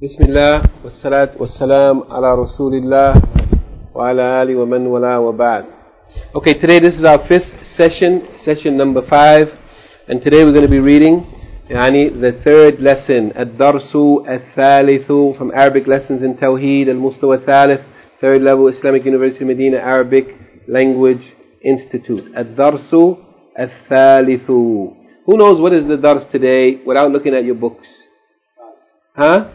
Bismillah, wassalat wassalam ala Rasulillah wa ala ali wa man wala wa ba'd. Okay, today this is our fifth session number 5, and today we're going to be reading the third lesson, Ad-Darsu Al-Thalithu, from Arabic Lessons in Tawheed, Al-Mustawa Thalith, third level, Islamic University Medina, Arabic Language Institute. Ad-Darsu Al-Thalithu. Who knows what is the Dars today without looking at your books? Huh?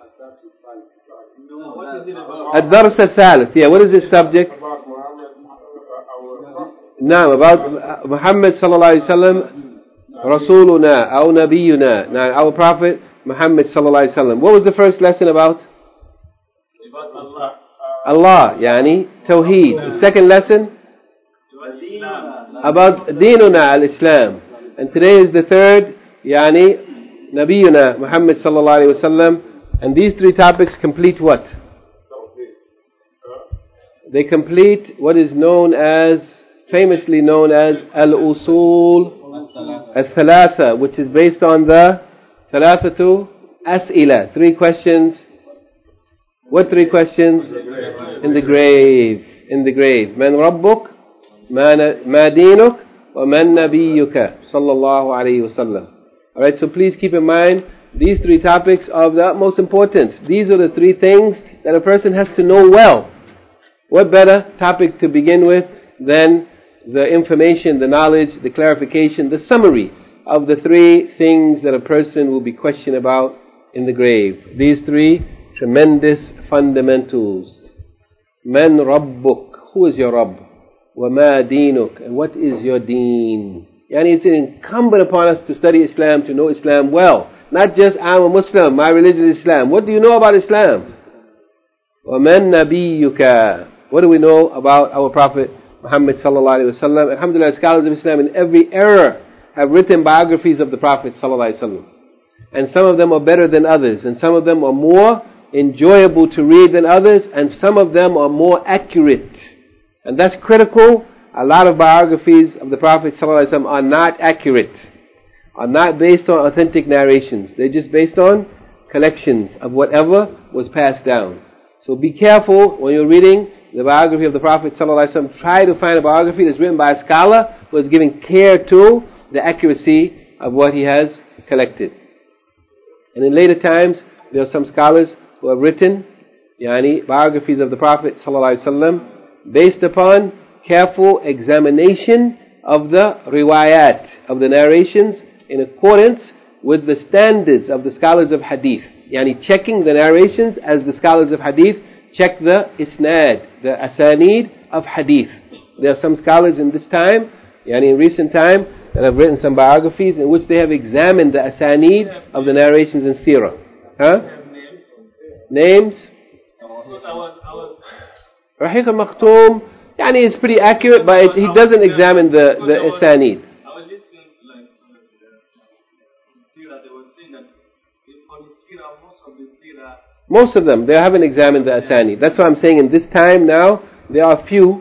Ad-Dars Al-Thalith. Yeah, what is this subject? Naam, about Muhammad sallallahu alayhi wa sallam, Rasuluna, our Nabiyuna, our Prophet Muhammad sallallahu alayhi wa sallam. What was the first lesson about? Allah, Tawheed. The second lesson? About Deenuna al-Islam. And today is the third, Nabiyuna Muhammad sallallahu alayhi wa sallam. And these three topics complete what? They complete what is famously known as Al-Usul Al-Thalatha, which is based on the Thalathatu As'ila, 3 questions. What 3 questions? In the grave. In the grave. Man Rabbuk, Ma Dinuk, wa Man Nabiyuka, sallallahu alayhi wa sallam. Alright, so please keep in mind, these 3 topics are of the utmost importance. These are the 3 things that a person has to know well. What better topic to begin with than the information, the knowledge, the clarification, the summary of the 3 things that a person will be questioned about in the grave. These 3 tremendous fundamentals. Man Rabbuk, who is your Rabb? Wa ma Dinuk, and what is your deen? It's incumbent upon us to study Islam, to know Islam well. Not just, I'm a Muslim, my religion is Islam. What do you know about Islam? Wa man Nabiyuka. What do we know about our Prophet Muhammad sallallahu alaihi wasallam? Alhamdulillah, scholars of Islam in every era have written biographies of the Prophet sallallahu alaihi wasallam. And some of them are better than others, and some of them are more enjoyable to read than others, and some of them are more accurate. And that's critical. A lot of biographies of the Prophet sallallahu alaihi wasallam are not accurate, are not based on authentic narrations. They're just based on collections of whatever was passed down. So be careful when you're reading the biography of the Prophet ﷺ. Try to find a biography that's written by a scholar who is giving care to the accuracy of what he has collected. And in later times, there are some scholars who have written biographies of the Prophet ﷺ based upon careful examination of the riwayat, of the narrations, in accordance with the standards of the scholars of hadith. Checking the narrations as the scholars of hadith check the isnad, the asanid of hadith. There are some scholars in this time, in recent time, that have written some biographies in which they have examined the asanid of the narrations in seerah. Names? Rahiq al-Makhtoum, is pretty accurate, but he doesn't examine the asanid. I was listening to seerah, they were saying that for the seerah, most of them, they haven't examined the Asani. That's what I'm saying. In this time now, there are few.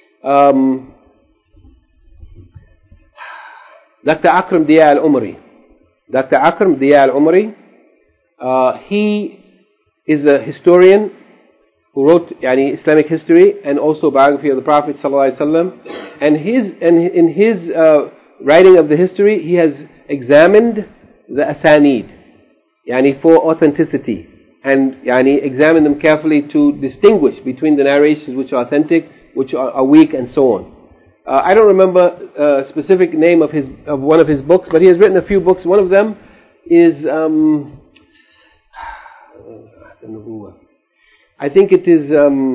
Dr. Akram Diya al-Umri. Dr. Akram Diya al-Umri, he is a historian who wrote Islamic history and also biography of the Prophet ﷺ. And in his writing of the history, he has examined the Asanid, for authenticity. And examine them carefully to distinguish between the narrations which are authentic, which are weak, and so on. I don't remember a specific name of one of his books, but he has written a few books. One of them is I think it is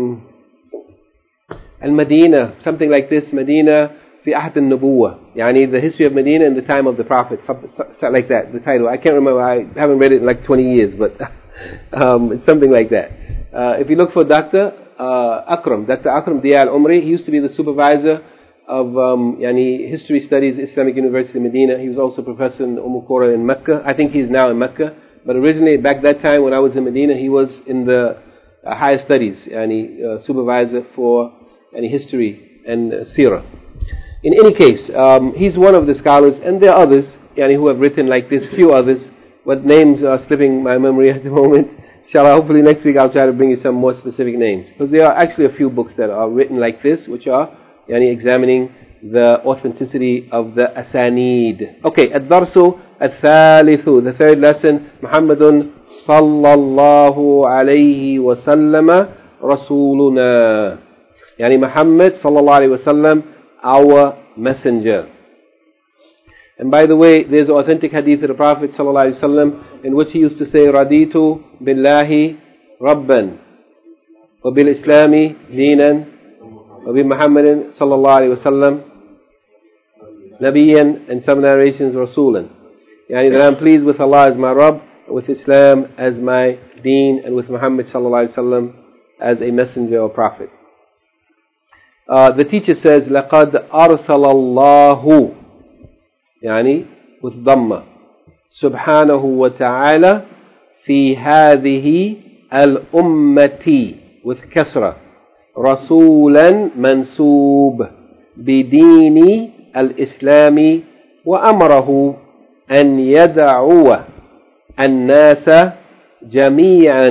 Al-Madina, something like this, Medina fi Ahd al-Nubuwah, the history of Medina in the time of the Prophet, something like that, the title. I can't remember, I haven't read it in like 20 years, but it's something like that. If you look for Dr. Akram Diya al-Umri, he used to be the supervisor of history studies, Islamic University Medina. He was also professor in Qura in Mecca. I think he's now in Mecca, but originally back that time when I was in Medina, he was in the higher studies, supervisor for history and seerah. In any case, he's one of the scholars, and there are others who have written like this, few others, but names are slipping my memory at the moment. Inshallah, hopefully next week I'll try to bring you some more specific names. Because there are actually a few books that are written like this, which are examining the authenticity of the asanid. Okay, الدرس الثالث, the third lesson, محمد صلى الله عليه وسلم رسولنا. Muhammad صلى الله عليه وسلم, our messenger. And by the way, there's an authentic hadith of the Prophet صلى الله عليه وسلم in which he used to say, رضيت بالله ربا وبالإسلام دينا وبمحمد صلى الله عليه وسلم Nabiyan, and some narrations Rasulan. That I'm pleased with Allah as my Rabb, with Islam as my deen, and with Muhammad sallallahu alaihi wasallam as a messenger or prophet. The teacher says, لَقَدْ أَرْسَلَ اللَّهُ, with Dhamma, subhanahu wa ta'ala, fi hadhihi al-ummati, with Kasra, Rasulan mansoob, bidini الإسلام وأمره أن يدعو الناس جميعا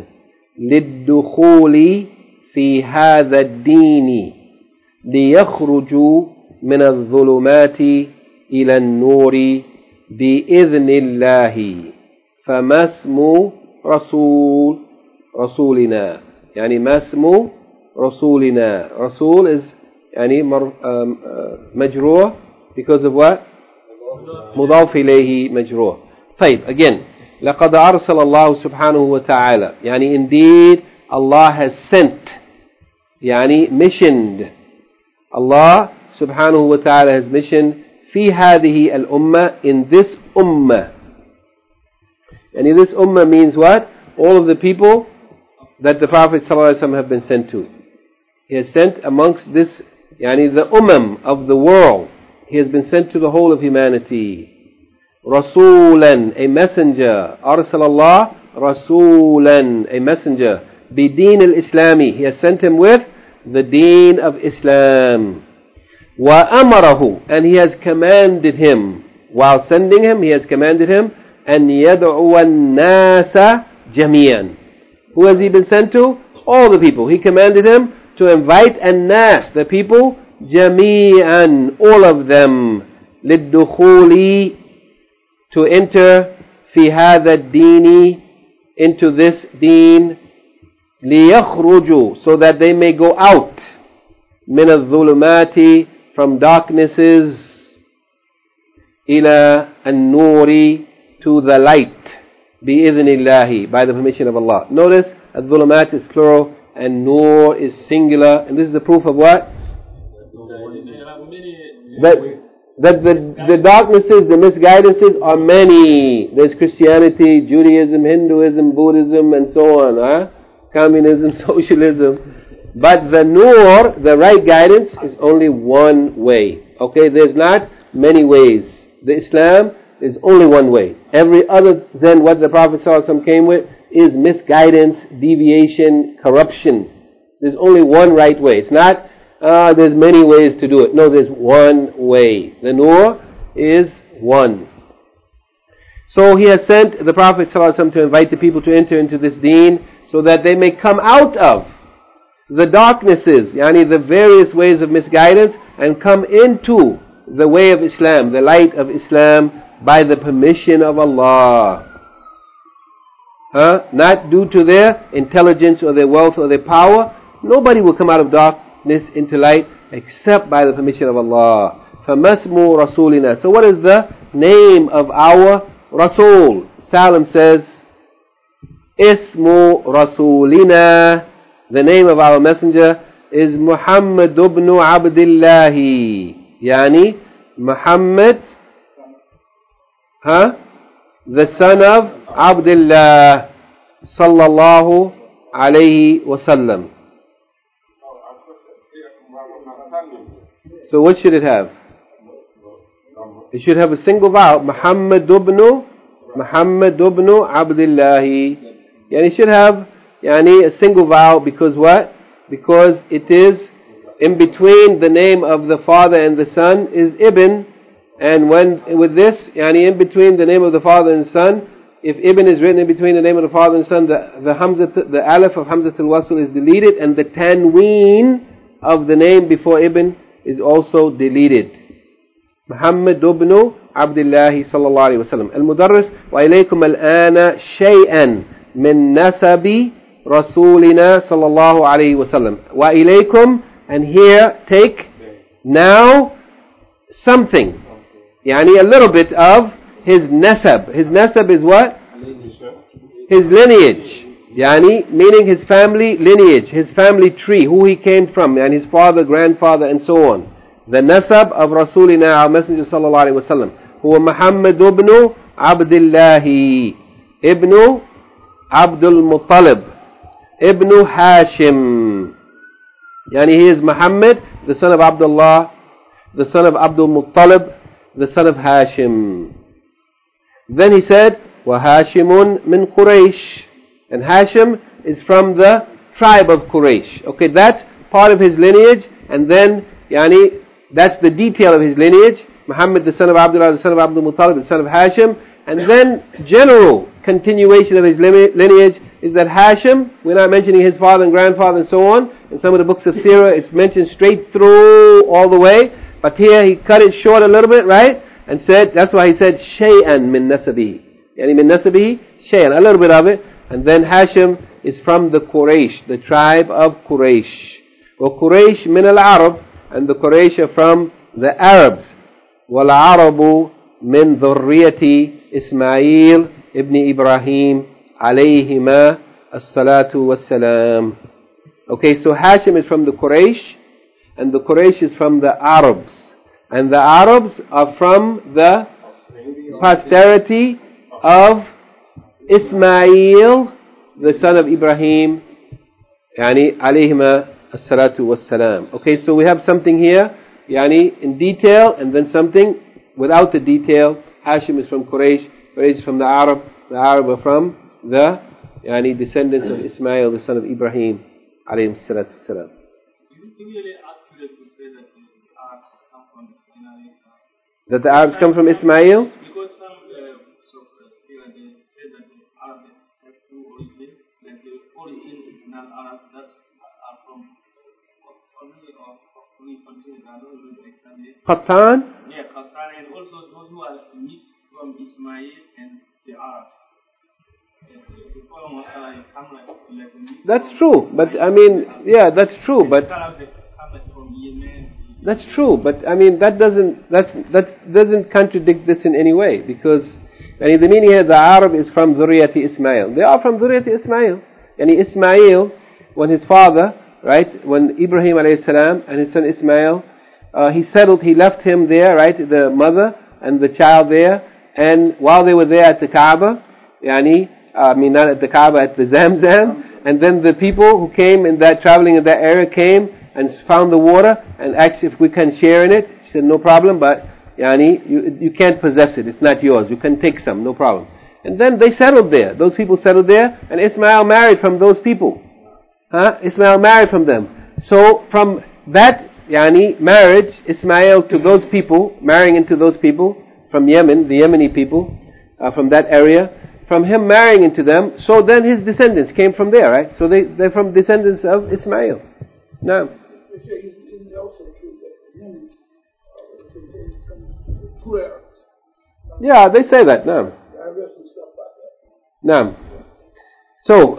للدخول في هذا الدين ليخرجوا من الظلمات إلى النور بإذن الله فما اسم رسولنا ما اسم رسولنا. Rasul is مجروح because of what? مضاف إليه مجروح. طيب, again, لقد أرسل الله سبحانه وتعالى, indeed Allah has sent, missioned. Allah subhanahu wa ta'ala has missioned في هذه الأمة, in this ummah. This ummah means what? All of the people that the Prophet ﷺ have been sent to. He has sent amongst this, the of the world. He has been sent to the whole of humanity. Rasulan, a messenger. Arsalallah, Rasulan, a messenger. Bideen al-Islami, he has sent him with the deen of Islam. Wa amarahu, and he has commanded him. While sending him, he has commanded him, an yad'uwa an-nasa jami'an. Who has he been sent to? All the people. He commanded him to invite an-nas, the people, jami'an, all of them, للدخول, to enter, في هذا الدين, into this deen, ليخرجوا, so that they may go out, من الظلمات, from darknesses, إلى النور, to the light, بإذن الله, by the permission of Allah. Notice, الظلمات is plural, and Nur is singular, and this is the proof of what? That the darknesses, the misguidances are many. There's Christianity, Judaism, Hinduism, Buddhism, and so on. Communism, socialism. But the Nur, the right guidance, is only one way. Okay, there's not many ways. The Islam is only one way. Every other than what the Prophet ﷺ came with is misguidance, deviation, corruption. There's only one right way. It's not, there's many ways to do it. No, there's one way. The Nur is one. So he has sent the Prophet ﷺ to invite the people to enter into this deen so that they may come out of the darknesses, the various ways of misguidance, and come into the way of Islam, the light of Islam, by the permission of Allah. Not due to their intelligence or their wealth or their power. Nobody will come out of darkness into light except by the permission of Allah. فَمَسْمُ رَسُولِنَا. So what is the name of our Rasul? Salam says, Ismu Rasulina. The name of our messenger is Muhammad ibn Abdillahi. Muhammad, the son of Abdullah sallallahu alayhi wasallam. So what should it have? It should have a single vowel. Muhammad ibn Abdillahi. It should have a single vowel because what? Because it is in between the name of the father and the son is Ibn, and when with this, in between the name of the father and the son if Ibn is written in between the name of the father and son, the alif of Hamzat al-Wasl is deleted, and the tanween of the name before Ibn is also deleted. Muhammad ibn Abdullah sallallahu alayhi wa sallam. Al-Mudarris, وَإِلَيْكُمْ الْآنَ شَيْئًا مِن نَسَبِ رَسُولِنَا صلى الله عليه وسلم. وَإِلَيْكُمْ, and here take now something. Yani a little bit of his nasab. His nasab is what? His lineage. Yani meaning his family lineage, his family tree, who he came from, and his father, grandfather, and so on. The nasab of Rasulina, our Messenger sallallahu alaihi wasallam, who Muhammad ibn Abdullah ibn Abdul Muttalib ibn Hashim. Yani he is Muhammad, the son of Abdullah, the son of Abdul Muttalib, the son of Hashim. Then he said, وَهَاشِمٌ مِنْ قُرَيْشٍ, and Hashim is from the tribe of Quraysh. Okay, that's part of his lineage, and then, yani, that's the detail of his lineage. Muhammad, the son of Abdullah, the son of Abdul Muttalib, the son of Hashim. And then, general continuation of his lineage is that Hashim, we're not mentioning his father and grandfather and so on. In some of the books of Sirah, it's mentioned straight through all the way. But here he cut it short a little bit, right? And said, that's why he said, shay'an min nasabihi. Yani min nasabihi, shay'an, a little bit of it. And then Hashim is from the Quraysh, the tribe of Quraysh. Wa Quraysh min al-Arab, and the Quraysh are from the Arabs. Wal Arabu min dhurriyati Ismail ibn Ibrahim alayhima as-salatu was-salam. Okay, so Hashim is from the Quraysh, and the Quraysh is from the Arabs. And the Arabs are from the posterity of Ismail, the son of Ibrahim, yani alayhima as-salatu was-salam. Okay, so we have something here, yani in detail, and then something without the detail. Hashim is from Quraysh, Quraysh is from the Arab are from the yani descendants of Ismail, the son of Ibrahim, alayhi as-salatu was-salam. That the Arabs come from Ismail? Because some they say that the Arabs have two origins, like the original Arabs that are from something I don't know exactly. Qattan? Yeah, Qattan, and also those who are mixed from Ismail and the Arabs. That's true, but I mean, yeah, that's true, but that's true, but I mean that doesn't contradict this in any way, because the meaning here, the Arab is from Dhurriyati Ismail. They are from Dhurriyati Ismail. And Ismail, when his father, right, when Ibrahim alayhi salam and his son Ismail, he left him there, right, the mother and the child there, and while they were there at the Kaaba, not at the Kaaba, at the Zamzam, and then the people who came traveling in that area came and found the water and asked if we can share in it. She said, no problem, but you can't possess it, it's not yours, you can take some, no problem. And then they settled there, those people settled there, and Ismail married from those people. Ismail married from them. So from that marriage, Ismail to those people, marrying into those people from Yemen, the Yemeni people, from that area, from him marrying into them, so then his descendants came from there, right? So they're from descendants of Ismail. Now, they say it's also true that humans are some true Arabs. Yeah, they say that. No. I read some stuff about that. No. So,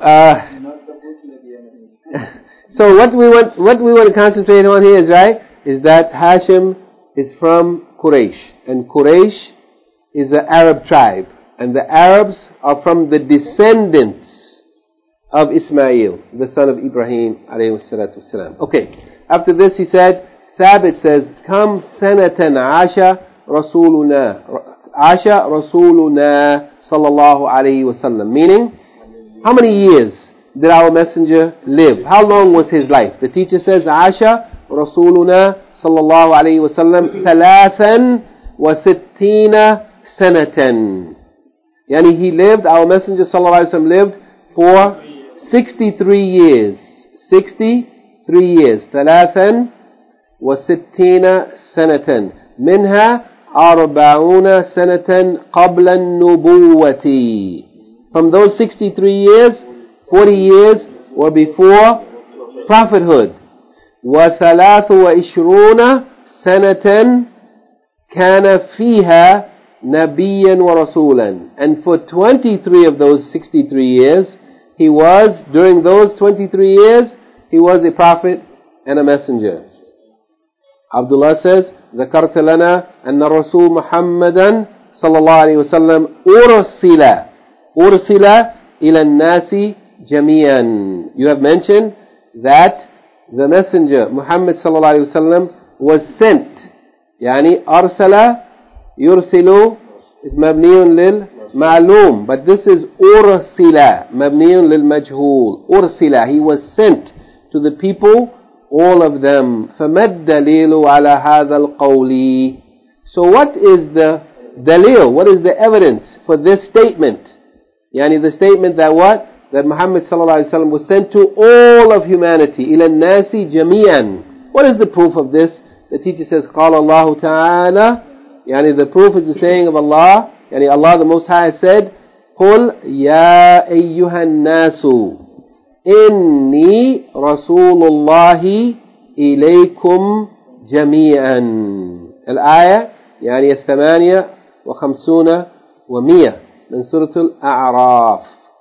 so what we want to concentrate on here is that Hashim is from Quraysh, and Quraysh is an Arab tribe, and the Arabs are from the descendants of Ismail, the son of Ibrahim alayhi salatu wassalam. Okay, after this he said, Thabit says, Kam sanatan Asha Rasuluna sallallahu alayhi wasallam. Meaning, how many years did our messenger live? How long was his life? The teacher says, Asha Rasuluna sallallahu alayhi wasallam thalathan wa sittina sanatan. Yani he lived, our messenger sallallahu alayhi wasallam lived for 63 years. 63 years. ثلاثا وستين سنة. منها 40 سنة قبل النبوة. From those 63 years, 40 years were before prophethood. وَ23 سَنَةً كَانَ فِيهَا نَبِيًّا وَرَسُولًا. And for 23 of those 63 years, he was, during those 23 years, he was a prophet and a messenger. Abdullah says, ذكرت لنا أن الرسول محمدا صلى الله عليه وسلم أرسل إلى الناس جميعا. You have mentioned that the messenger Muhammad صلى الله عليه وسلم was sent. يعني أرسل يرسل is مبني للمعلوم, but this is أرسل مبني للمجهول. أرسل, he was sent to the people, all of them. فما الدليل على هذا القول? So what is the dalil? What is the evidence for this statement? Yani the statement that what? That Muhammad sallallahu alaihi wasallam was sent to all of humanity. إلى الناس جميعا. What is the proof of this? The teacher says, قال الله تعالى. Yani the proof is the saying of Allah. Yani Allah the Most High said, قل يا أيها الناس إني رسول الله إليكم جميعا. الآية يعني 58 و100 من سورة الأعراف.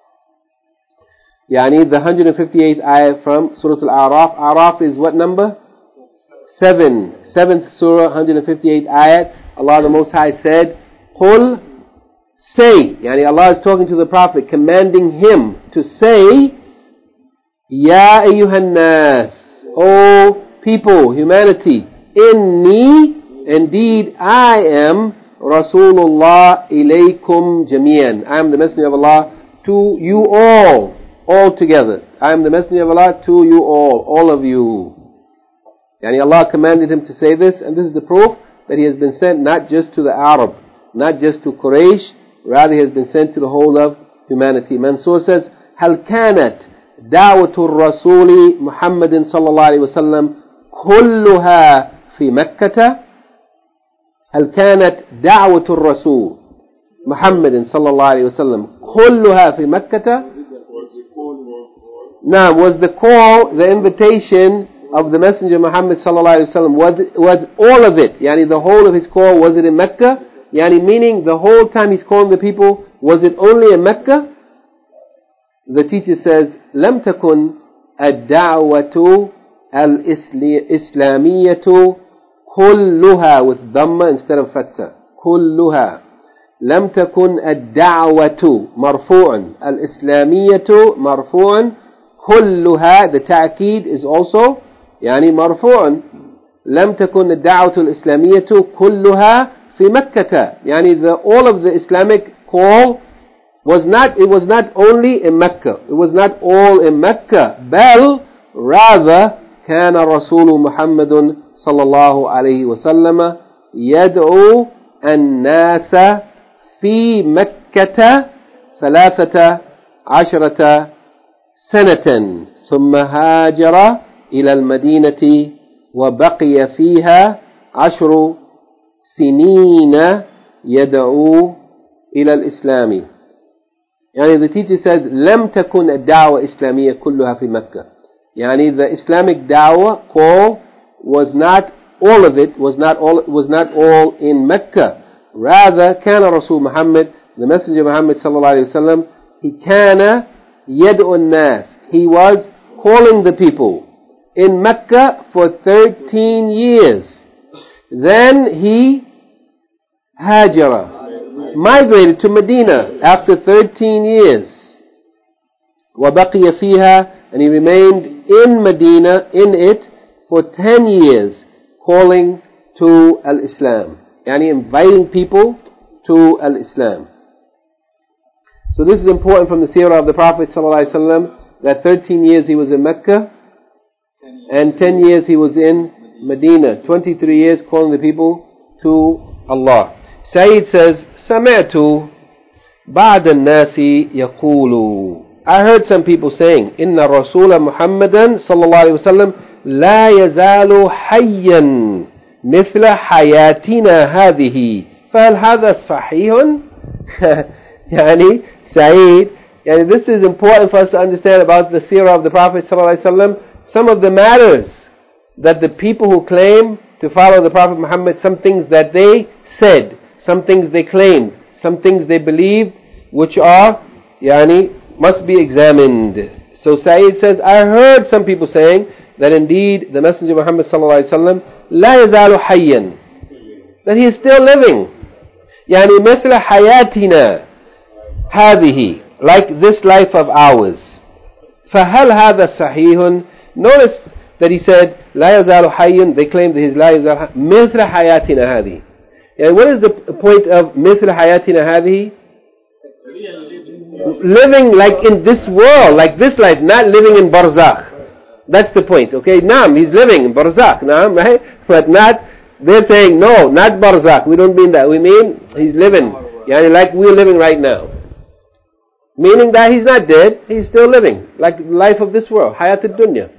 يعني the 158th ayah from Surah Al-A'raf. A'raf is what number? 7. 7th surah, 158th ayah. Allah the Most High said, قل, say. Yani Allah is talking to the Prophet, commanding him to say, Ya ayyuhan nas, O people, humanity, inni, indeed I am Rasulullah ilaykum jami'an. I am the messenger of Allah to you all together. I am the messenger of Allah to you all of you. Yani Allah commanded him to say this, and this is the proof that he has been sent not just to the Arab, not just to Quraysh, rather he has been sent to the whole of humanity. Mansour says, هل كانت دعوة الرسول محمد صلى الله عليه وسلم كلها في مكة؟ هل كانت دعوة الرسول محمد صلى الله عليه وسلم كلها في مكة؟ Now, was the call, the invitation of the Messenger Muhammad sallallahu alaihi wasallam, was all of it, yani the whole of his call, was it in Mecca? Yani meaning the whole time he's calling the people, was it only in Mecca? The teacher says, لم تكن الدعوة الإسلامية كلها with dhamma instead of fatha. كلها. لم تكن الدعوة مرفوع. الإسلامية مرفوع. كلها, the ta'keed is also يعني مرفوع. لم تكن الدعوة الإسلامية كلها في مكة. يعني all of the Islamic call was not only in Mecca. It was not all in Mecca. بل rather كان رسول محمد صلى الله عليه وسلم يدعو الناس في مكة 13 سنة ثم هاجر إلى المدينة وبقي فيها 10 سنين يدعو إلى الإسلام. يعني the teacher says لم تكن الدعوة الإسلامية كلها في مكة. يعني the Islamic da'wah call was not all of it, was not all in Mecca. Rather كان رسول محمد, the messenger Muhammad صلى الله عليه وسلم, he كان يدعو الناس, he was calling the people in Mecca for 13 years. Then he hajara, migrated to Medina after 13 years. وبقي فيها, and he remained in Medina, in it, for 10 years, calling to al-Islam. Yani inviting people to al-Islam. So this is important from the seerah of the Prophet ﷺ, that 13 years he was in Mecca, and 10 years he was in Medina. 23 years calling the people to Allah. Sayyid says, سمعت بعد الناس يقول, I heard some people saying, إن الرسول محمدا صلى الله عليه وسلم لا يزال حيا مثل حياتنا هذه فهل هذا صحيح؟ يعني Sayyid And this is important for us to understand about the seerah of the Prophet ﷺ. Some of the matters that the people who claim to follow the Prophet Muhammad, some things that they said, some things they claimed, some things they believed, which are, must be examined. So Sa'id says, I heard some people saying that indeed the Messenger Muhammad ﷺ لا يزال حيا, that he is still living. مثل حياتنا هذه, like this life of ours. فهل هذا صحيح? Notice that he said لا يزال حيا, they claim that he is لا يزال مثل حياتنا هذه. And what is the point of مثل حياتنا هذه? Living like in this world, like this life, not living in barzakh. That's the point, okay? Naam, he's living in barzakh, naam, right? But not, they're saying, no, not barzakh. We don't mean that. We mean he's living, like we're living right now. Meaning that he's not dead, he's still living, like life of this world, hayat ad-dunya.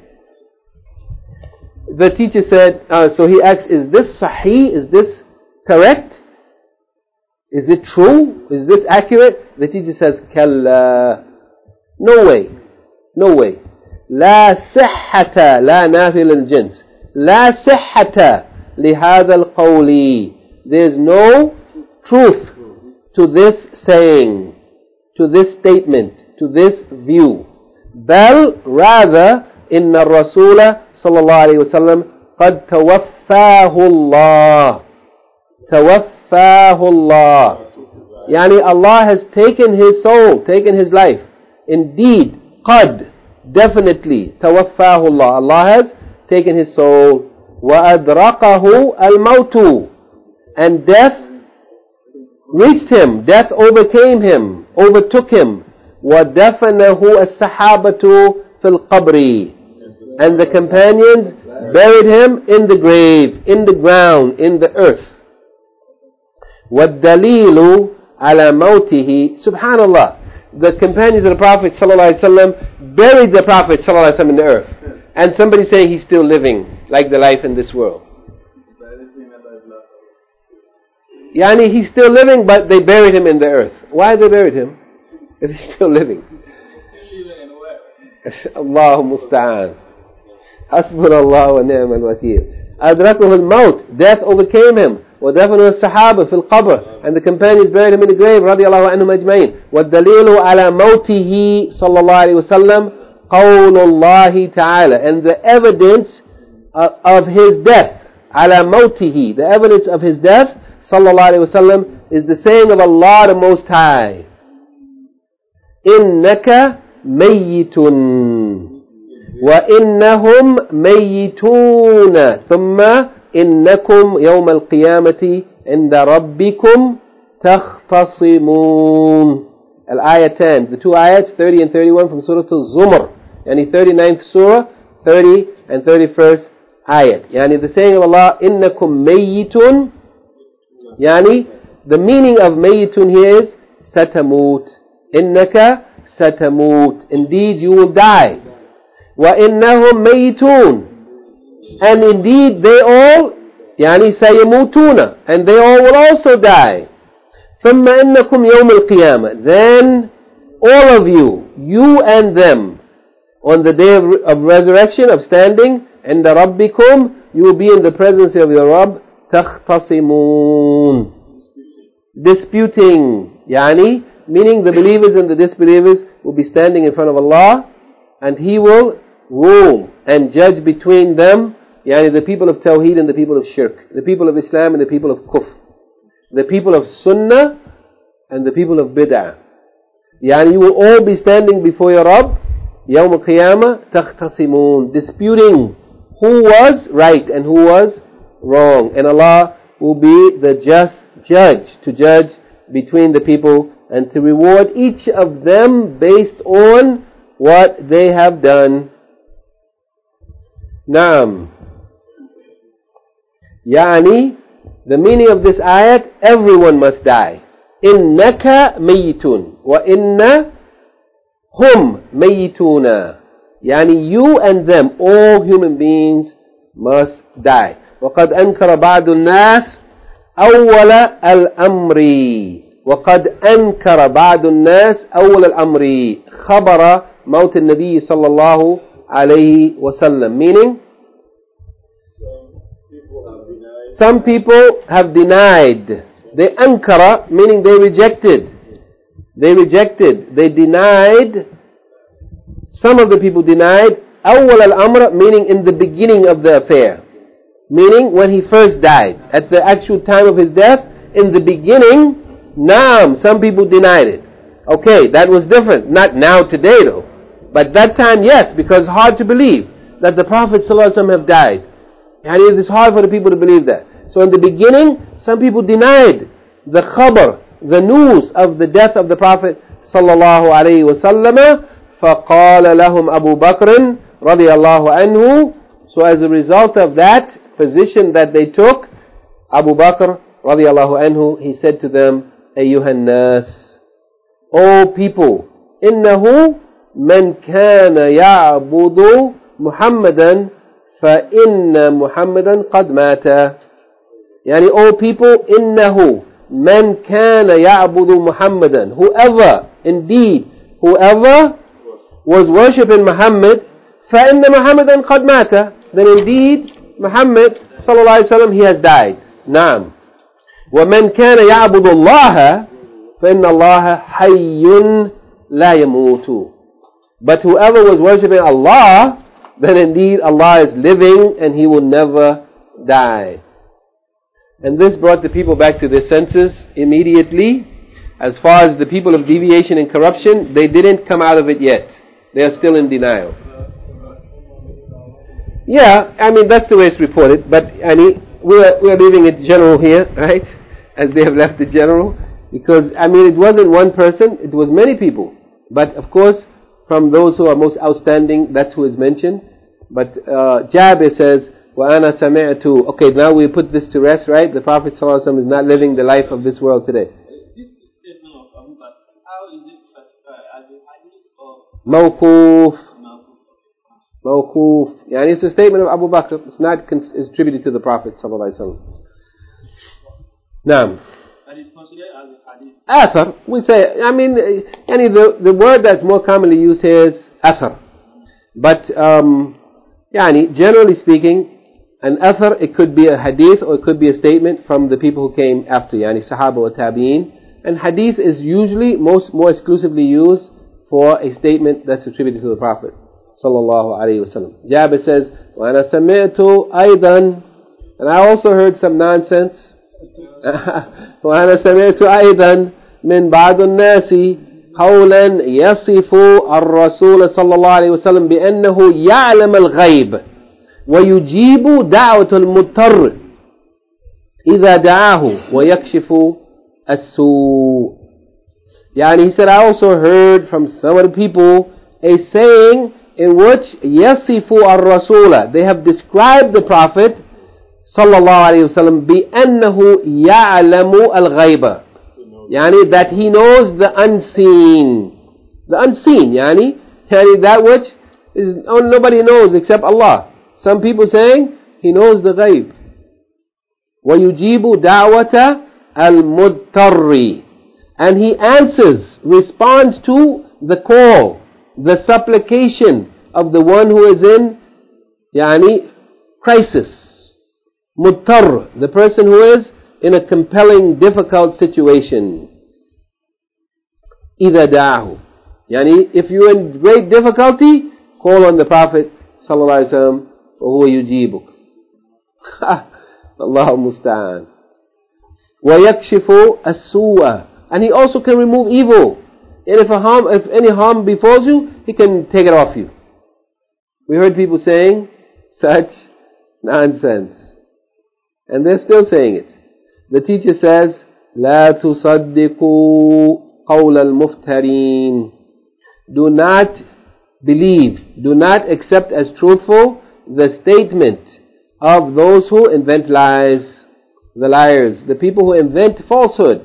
The teacher said, so he asked, is this sahih? Is this correct? Is it true? Is this accurate? The teacher says, Kalla. No way. No way. لا صحة, لا نافي للجنس. لا صحة لهذا القول. There is no truth to this saying, to this statement, to this view. بل rather إن الرسول صلى الله عليه وسلم قد توفاه الله. توفاه الله. Allah has taken his soul, taken his life. Indeed, قد, definitely, توفاه الله. Allah has taken his soul. وأدركه الموت. And death reached him, death overcame him, overtook him. وَدَفَنَهُ السَّحَابَةُ فِي الْقَبْرِ. And the companions buried him in the grave, in the ground, in the earth. وَالدَّلِيلُ عَلَى مَوْتِهِ. Subhanallah. The companions of the Prophet ﷺ buried the Prophet ﷺ in the earth. And somebody saying he's still living, like the life in this world. He's still living, but they buried him in the earth. Why they buried him? If he's still living. Allahu musta'an. Hasbunallah wa ni'mal wakeel. Adrakahu al-maut. Death overcame him. وَدَفَنُوا السَّحَابَةِ فِي الْقَبْرِ. And the companions buried him in the grave. رضي الله عنهم أجمعين. وَالدَّلِيلُ عَلَى مَوْتِهِ صلى الله عليه وسلم قول الله تعالى. And the evidence of his death. على موته. The evidence of his death صلى الله عليه وسلم is the saying of Allah the Most High. إِنَّكَ مَيِّتٌ وَإِنَّهُمْ مَيِّتُونَ ثُمَّ إِنَّكُمْ يَوْمَ الْقِيَامَةِ عِنْدَ رَبِّكُمْ تَخْتَصِمُونَ. Al-Ayah 10, the two ayats 30 and 31 from Surah Al-Zumar, 39th Surah, 30 and 31st ayat. The saying of Allah, إِنَّكُمْ مَيِّتٌ, the meaning of mayyitun here is satamut. Innaka satamut. Indeed you will die. Wa innahum mayyitun. And indeed they all, sayamutuna. And they all will also die. Thumma innakum yawm al-qiyamah. Then all of you, you and them, on the day of resurrection, of standing, inda rabbikum, you will be in the presence of your Rabb. تَخْتَصِمُونَ. Disputing, meaning the believers and the disbelievers will be standing in front of Allah and He will rule and judge between them, the people of Tawheed and the people of Shirk, the people of Islam and the people of Kufr, the people of Sunnah and the people of Bid'ah. You will all be standing before your Rabb, Yawm al-Qiyamah, تَخْتَصِمُونَ, disputing who was right and who was wrong. And Allah will be the just judge, to judge between the people and to reward each of them based on what they have done. Naam. The meaning of this ayat, everyone must die. Innaka mayyitun wa inna hum mayyituna. You and them, all human beings must die. وقد أنكر بعض الناس أول الأمر وقد أنكر بعض الناس أول الأمر خبر موت النبي صلى الله عليه وسلم. Meaning, some people have denied. They ankara, meaning they rejected. They denied. Some of the people denied awwal al-amr, meaning in the beginning of the affair. Meaning when he first died. At the actual time of his death, in the beginning, naam, some people denied it. Okay, that was different. Not now, today though. But that time, yes, because it's hard to believe that the Prophet ﷺ have died. And it is hard for the people to believe that. So in the beginning, some people denied the khabar, the news of the death of the Prophet sallallahu alaihi wasallam. فَقَالَ لَهُمْ أَبُو بَكْرٍ رَضِيَ اللَّهُ عَنْهُ. So as a result of that position that they took, Abu Bakr رضي الله عنه, he said to them, أَيُّهَا النَّاسِ, O people, إِنَّهُ مَنْ كَانَ يَعْبُدُ مُحَمَّدًا فَإِنَّ مُحَمَّدًا قَدْ مَاتَ. Yani, O people, إِنَّهُ مَنْ كَانَ يَعْبُدُ مُحَمَّدًا, whoever was worshipping Muhammad, فَإِنَّ مُحَمَّدًا قَدْ مَاتَ, then indeed Muhammad sallallahu alaihi wasallam, he has died. Naam. وَمَنْ كَانَ يَعْبُدُ اللَّهَ فَإِنَّ اللَّهَ حَيٌّ لَا يَمُوتُ. But whoever was worshipping Allah, then indeed Allah is living and He will never die. And this brought the people back to their senses immediately. As far as the people of deviation and corruption, they didn't come out of it yet. They are still in denial. Yeah, I mean that's the way it's reported. But we're leaving it general here, right? As they have left it general. Because, I mean, it wasn't one person, it was many people. But of course, from those who are most outstanding, that's who is mentioned. But Jabir says, وَأَنَا سَمِعْتُ. Okay, now we put this to rest, right? The Prophet ﷺ is not living the life of this world today. This statement of Abu Bakr, how is it classified? As a hadith or Mawquf. Mawquf. Yani it's a statement of Abu Bakr. It's not it's attributed to the Prophet ﷺ. Naam. And it's considered as a hadith? Athar. We say, I mean, the word that's more commonly used here is athar. But, generally speaking, an athar, it could be a hadith or it could be a statement from the people who came after, Sahaba or Tabi'een. And hadith is usually more exclusively used for a statement that's attributed to the Prophet sallallahu alaihi wasallam. Jabir says, وَأَنَا سَمِعْتُ أَيْضًا. And I also heard some nonsense. وَأَنَا سَمِعْتُ أَيْضًا مِنْ بَعْضِ النَّاسِ قَوْلًا يَصِفُ الرَّسُولَ صلى الله عليه وسلم بأنه يعلم الغيب ويجيب دعوة المضطر إذا دعاه ويكشف السوء. He said, I also heard from some of the people a saying in which يَصِفُ الرَّسُولَ, they have described the Prophet sallallahu alayhi wa sallam بأنه يعلم الغيب, that he knows the unseen. The unseen, that which is nobody knows except Allah. Some people saying he knows the ghaib. وَيُجِيبُ دَعْوَةَ الْمُضْطَرِّ, and he answers, responds to the call, the supplication of the one who is in crisis. Muttar, the person who is in a compelling, difficult situation. إِذَا دَعَهُ, if you're in great difficulty, call on the Prophet sallallahu alaihi wasallam. وَهُوَ يُجِيبُكَ. Allahu musta'an. وَيَكْشِفُ السُّوءَ, and he also can remove evil. And if any harm befalls you, he can take it off you. We heard people saying such nonsense. And they're still saying it. The teacher says, لا تصدقوا قول المفترين. Do not believe, do not accept as truthful the statement of those who invent lies, the liars, the people who invent falsehood.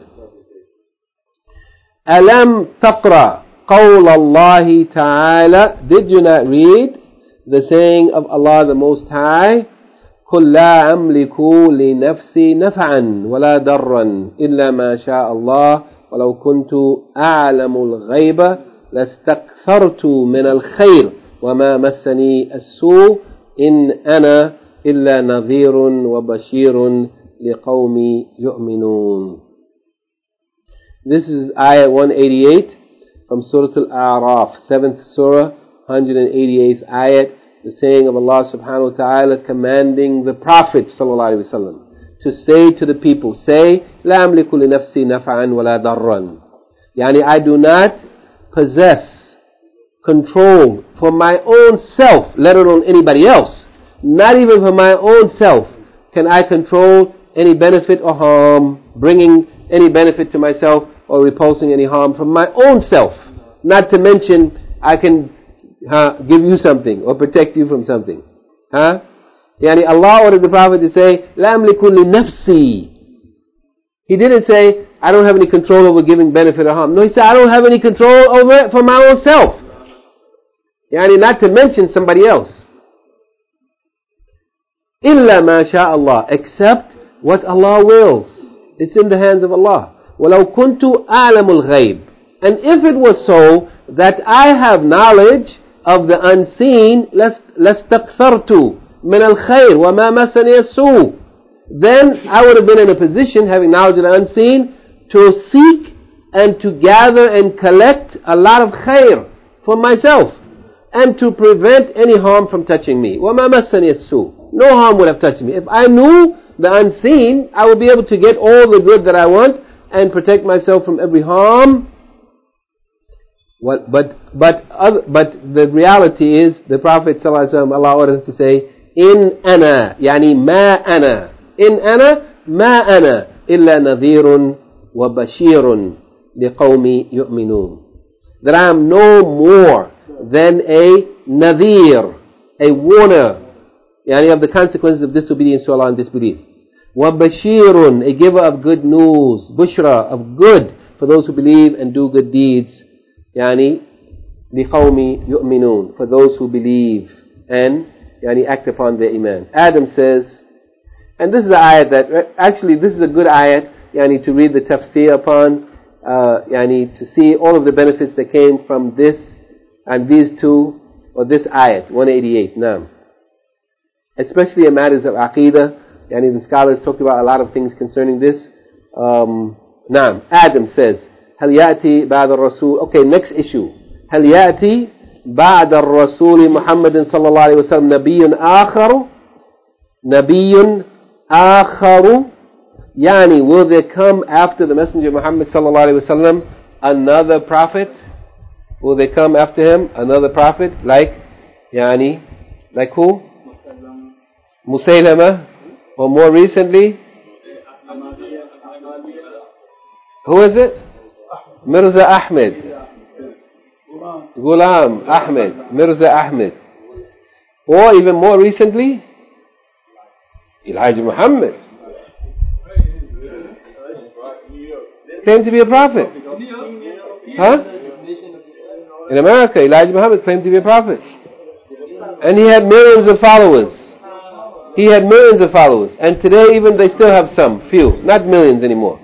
أَلَمْ تَقْرَأ قَوْلَ اللَّهِ تَعَالَى, did you not read the saying of Allah the Most High, قُلْ لَا أَمْلِكُ لِنَفْسِي نَفْعًا وَلَا ضَرًّا إِلَّا مَا شَاءَ اللَّهُ وَلَوْ كُنْتُ أَعْلَمُ الْغَيْبَ لَاسْتَكْثَرْتُ مِنَ الْخَيْرِ وَمَا مَسَّنِي السُّوءُ إِنْ أَنَا إِلَّا نَذِيرٌ وَبَشِيرٌ لِقَوْمِ يُؤْمِنُونَ. This is ayah 188 from Surah Al-A'raf, 7th Surah, 188th ayat, the saying of Allah subhanahu wa ta'ala commanding the Prophet sallallahu alaihi wasallam to say to the people, say, لا أملك لنفسي نفعا ولا ضرا. Yani, I do not possess control for my own self, let alone anybody else. Not even for my own self can I control any benefit or harm, bringing any benefit to myself or repulsing any harm from my own self. Not to mention I can give you something or protect you from something. Yani, Allah ordered the Prophet to say, لا أملك لنفسي. He didn't say, I don't have any control over giving benefit or harm. No, he said, I don't have any control over it for my own self. Yani, not to mention somebody else. إِلَّا مَا شَاءَ اللَّهِ, except what Allah wills. It's in the hands of Allah. وَلَوْ كُنْتُ أَعْلَمُ الْغَيْبِ. And if it was so that I have knowledge of the unseen, لَاسْتَكْثَرْتُ مِنَ الْخَيْرِ وَمَا مَسَّنِيَ السُّوءُ. Then I would have been in a position, having knowledge of the unseen, to seek and to gather and collect a lot of khair for myself, and to prevent any harm from touching me. وَمَا مَسَّنِيَ السُّوءُ. No harm would have touched me. If I knew the unseen, I would be able to get all the good that I want and protect myself from every harm. But the reality is, the Prophet ﷺ, Allah ordered him to say, إِنْ أَنَا, يعني مَا أَنَا, إِنْ أَنَا مَا أَنَا إِلَّا نَذِيرٌ وَبَشِيرٌ لِقَوْمِ يُؤْمِنُونَ. That I am no more than a nadhir, a warner, yani of the consequences of disobedience to Allah and disbelief. وَبَشِيرٌ, a giver of good news, bushra, of good for those who believe and do good deeds. Yani لِقَوْمِ يُؤْمِنُونَ, for those who believe and yani act upon their iman. Adam says, and this is an ayat that, actually this is a good ayat yani to read the tafsir upon, yani to see all of the benefits that came from this and these two, or this ayat, 188, naam. Especially in matters of aqidah, yani the scholars talked about a lot of things concerning this. Naam, Adam says, هل يأتي بعد الرسول, okay, next issue, هل يأتي بعد الرسول محمد صلى الله عليه وسلم نبي آخر, yani will there come after the Messenger Muhammad صلى الله عليه وسلم another prophet? Will they come after him, another prophet, like who? Musaylama, or more recently, who is it? Mirza Ahmed, Ghulam Ahmed, Mirza Ahmed, or even more recently, Elijah Muhammad claimed to be a prophet. In America, Elijah Muhammad claimed to be a prophet. And he had millions of followers. And today even they still have some, few, not millions anymore.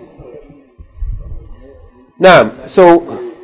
Now, so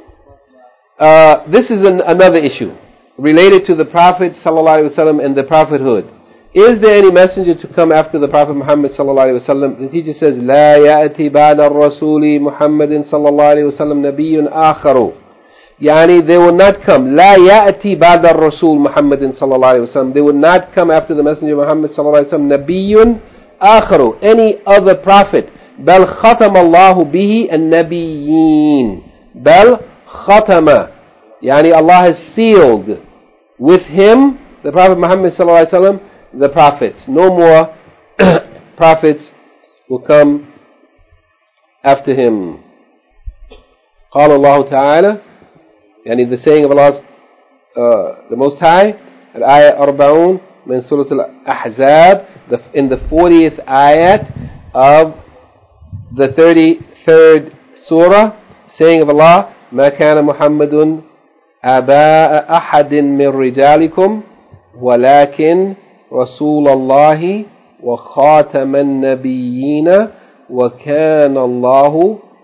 this is another issue related to the Prophet ﷺ and the prophethood. Is there any messenger to come after the Prophet Muhammad ﷺ? The teacher says, لا يأتي بعد الرسول محمد صلى الله عليه وسلم نبي آخر. Yani they will not come. لا يأتي بعد الرسول محمد صلى الله عليه وسلم. They will not come after the Messenger Muhammad صلى الله عليه وسلم نبي آخر, any other prophet. بل ختم الله به النبيين. بل ختم, yani Allah has sealed with him, the Prophet Muhammad صلى الله عليه وسلم, the prophets. No more prophets will come after him. قال الله تعالى, yani the saying of Allah, the Most High, al-ayah 40 min Surah Al-Ahzab, in the 40th ayat of the 33rd surah, saying of Allah, ما كان محمد أباء أحد من رجالكم ولكن رسول الله وخاتم النبيين وكان الله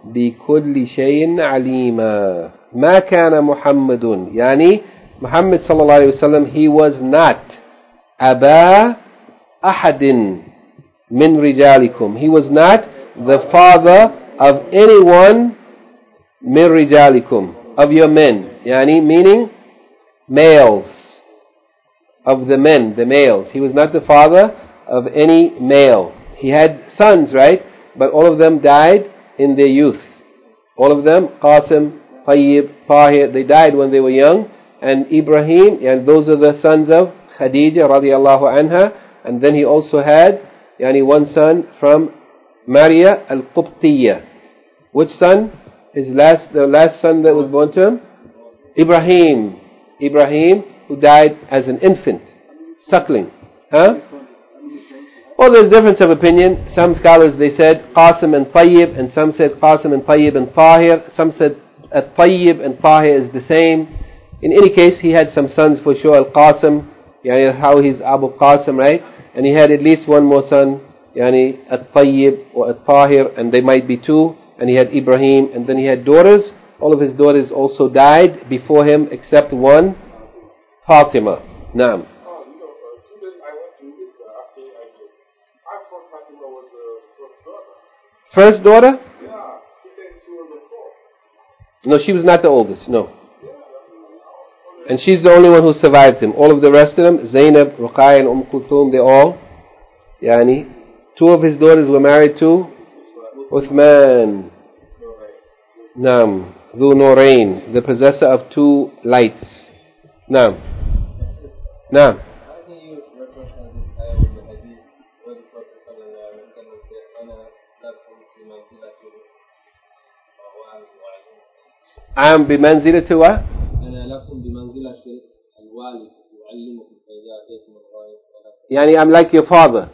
بكل شيء عليما. ما كان محمد يعني Muhammad sallallahu alayhi wa sallam, he was not أبا أحد من رجالكم. He was not the father of anyone من رجالكم, of your men. يعني meaning males, of the men, the males. He was not the father of any male. He had sons, right? But all of them died in their youth. All of them, Qasim, Tayyib, Tahir, they died when they were young. And Ibrahim, and those are the sons of Khadija radiallahu anha. And then he also had one son from Maria al-Qubtiyya. Which son? The last son that was born to him? Ibrahim. Ibrahim, who died as an infant, suckling. Huh? Well, there's difference of opinion. Some scholars, they said Qasim and Tayyib, and some said Qasim and Tayyib and Tahir. Some said Tayyib and Tahir is the same. In any case, he had some sons for sure. Al-Qasim, how he's Abu Qasim, right? And he had at least one more son, At-Tayyib or At-Tahir, and they might be two. And he had Ibrahim, and then he had daughters. All of his daughters also died before him, except one, Fatima. Naam. First daughter? No, she was not the oldest, no. And she's the only one who survived him. All of the rest of them, Zainab, Ruqayya and Kulthum, they all, two of his daughters were married to Uthman. Naam. Dhu Norain, the possessor of two lights. Naam. Naam. I am بمنزلة what? I'm like your father.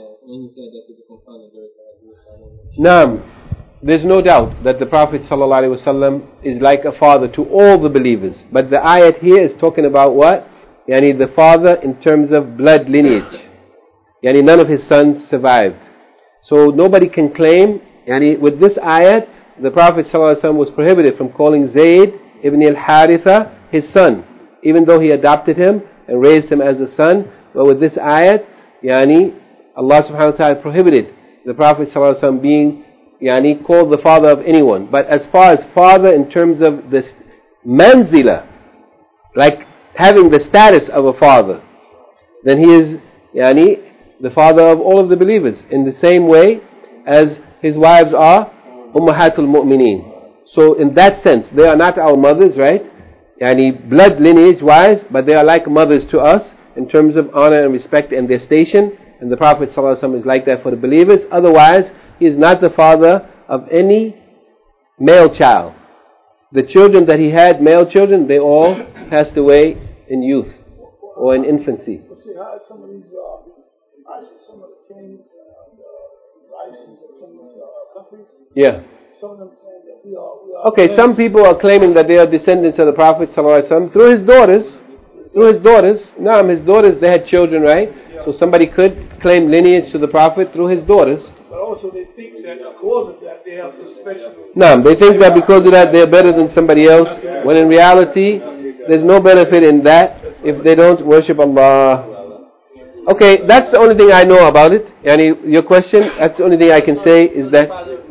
Naam. There's no doubt that the Prophet ﷺ is like a father to all the believers. But the ayat here is talking about what? The father in terms of blood lineage. None of his sons survived. So nobody can claim, with this ayat, the Prophet ﷺ was prohibited from calling Zayd ibn al-Haritha his son, even though he adopted him and raised him as a son. But with this ayat, Allah subhanahu wa ta'ala prohibited the Prophet ﷺ being called the father of anyone. But as far as father in terms of this manzila, like having the status of a father, then he is the father of all of the believers, in the same way as his wives are Ummahatul Mu'mineen. So in that sense, they are not our mothers, right? Blood lineage wise, but they are like mothers to us in terms of honor and respect and their station. And the Prophet ﷺ is like that for the believers. Otherwise, he is not the father of any male child. The children that he had, male children, they all passed away in youth or in infancy. See how some of these, some of the kings and vices of some of these countries. Yeah. Some of them saying that we are. Okay, some people are claiming that they are descendants of the Prophet ﷺ through his daughters. Through his daughters. Naam, his daughters, they had children, right? So somebody could claim lineage to the Prophet through his daughters. But also they think that because of that they have some special... No, they think that because of that they're better than somebody else, when in reality there's no benefit in that if they don't worship Allah. Okay, that's the only thing I know about it. Your question, that's the only thing I can say is that...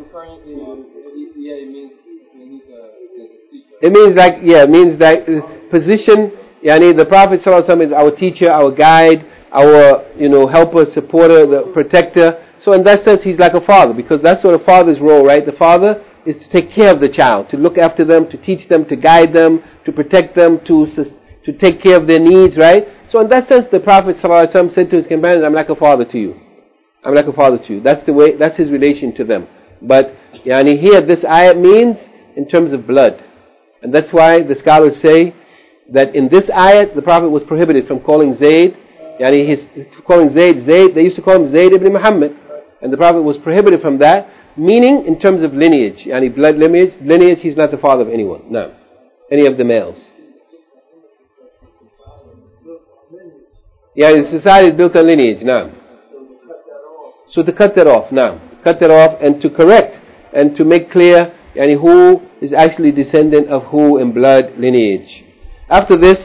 It means like position, the Prophet ﷺ is our teacher, our guide, our helper, supporter, the protector. So in that sense, he's like a father, because that's what a father's role, right? The father is to take care of the child, to look after them, to teach them, to guide them, to protect them, to take care of their needs, right? So in that sense, the Prophet ﷺ said to his companions, I'm like a father to you. I'm like a father to you. That's the way, that's his relation to them. But here this ayat means in terms of blood. And that's why the scholars say that in this ayat, the Prophet was prohibited from calling Zayd, calling Zayd, they used to call him Zayd ibn Muhammad. And the Prophet was prohibited from that, meaning in terms of lineage, blood lineage, he's not the father of anyone, no, any of the males. The society is built on lineage, no. So to cut that off, no. Cut that off and to correct and to make clear Yani who is actually descendant of who in blood lineage. After this,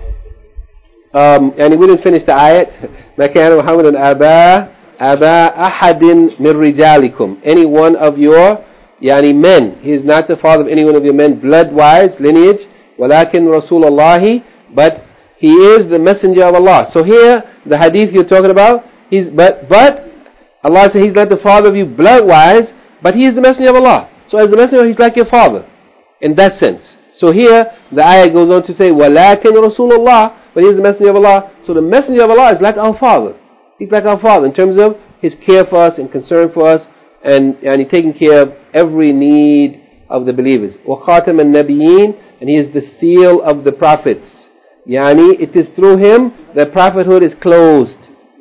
yani we didn't finish the ayat. ما كان محمد أبا أحد من رجالكم. Any one of your yani men. He is not the father of any one of your men blood-wise, lineage. ولكن رسول الله, but he is the messenger of Allah. So here, the hadith you're talking about, but Allah says he's not the father of you blood-wise, but he is the messenger of Allah. So as the messenger, he's like your father, in that sense. So here, the ayah goes on to say, وَلَكِنْ رَسُولُ اللَّهِ, but he is the messenger of Allah. So the messenger of Allah is like our father. He's like our father in terms of his care for us and concern for us, and he's taking care of every need of the believers. وَخَاتَمَ النَّبِيِّينَ, and he is the seal of the prophets. Yani, it is through him that prophethood is closed.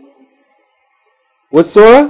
What surah?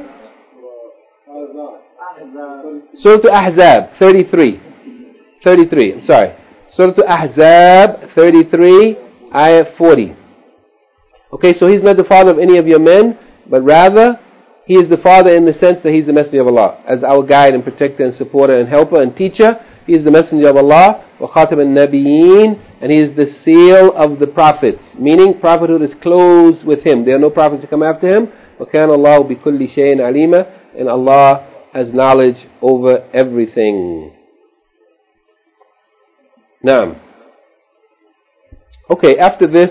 Surah Ahzab 33. I'm sorry. Surah Ahzab 33, ayah 40. Okay, so he's not the father of any of your men, but rather he is the father in the sense that he's the messenger of Allah. As our guide and protector and supporter and helper and teacher, he is the messenger of Allah, وَخَاتَمَ النَّبِيِّينَ, and he is the seal of the prophets, meaning prophethood is closed with him. There are no prophets to come after him. وَكَانَ اللَّهُ بِكُلِّ شَيْءٍ عَلِيمًا, and Allah has knowledge over everything. Naam. Okay, after this,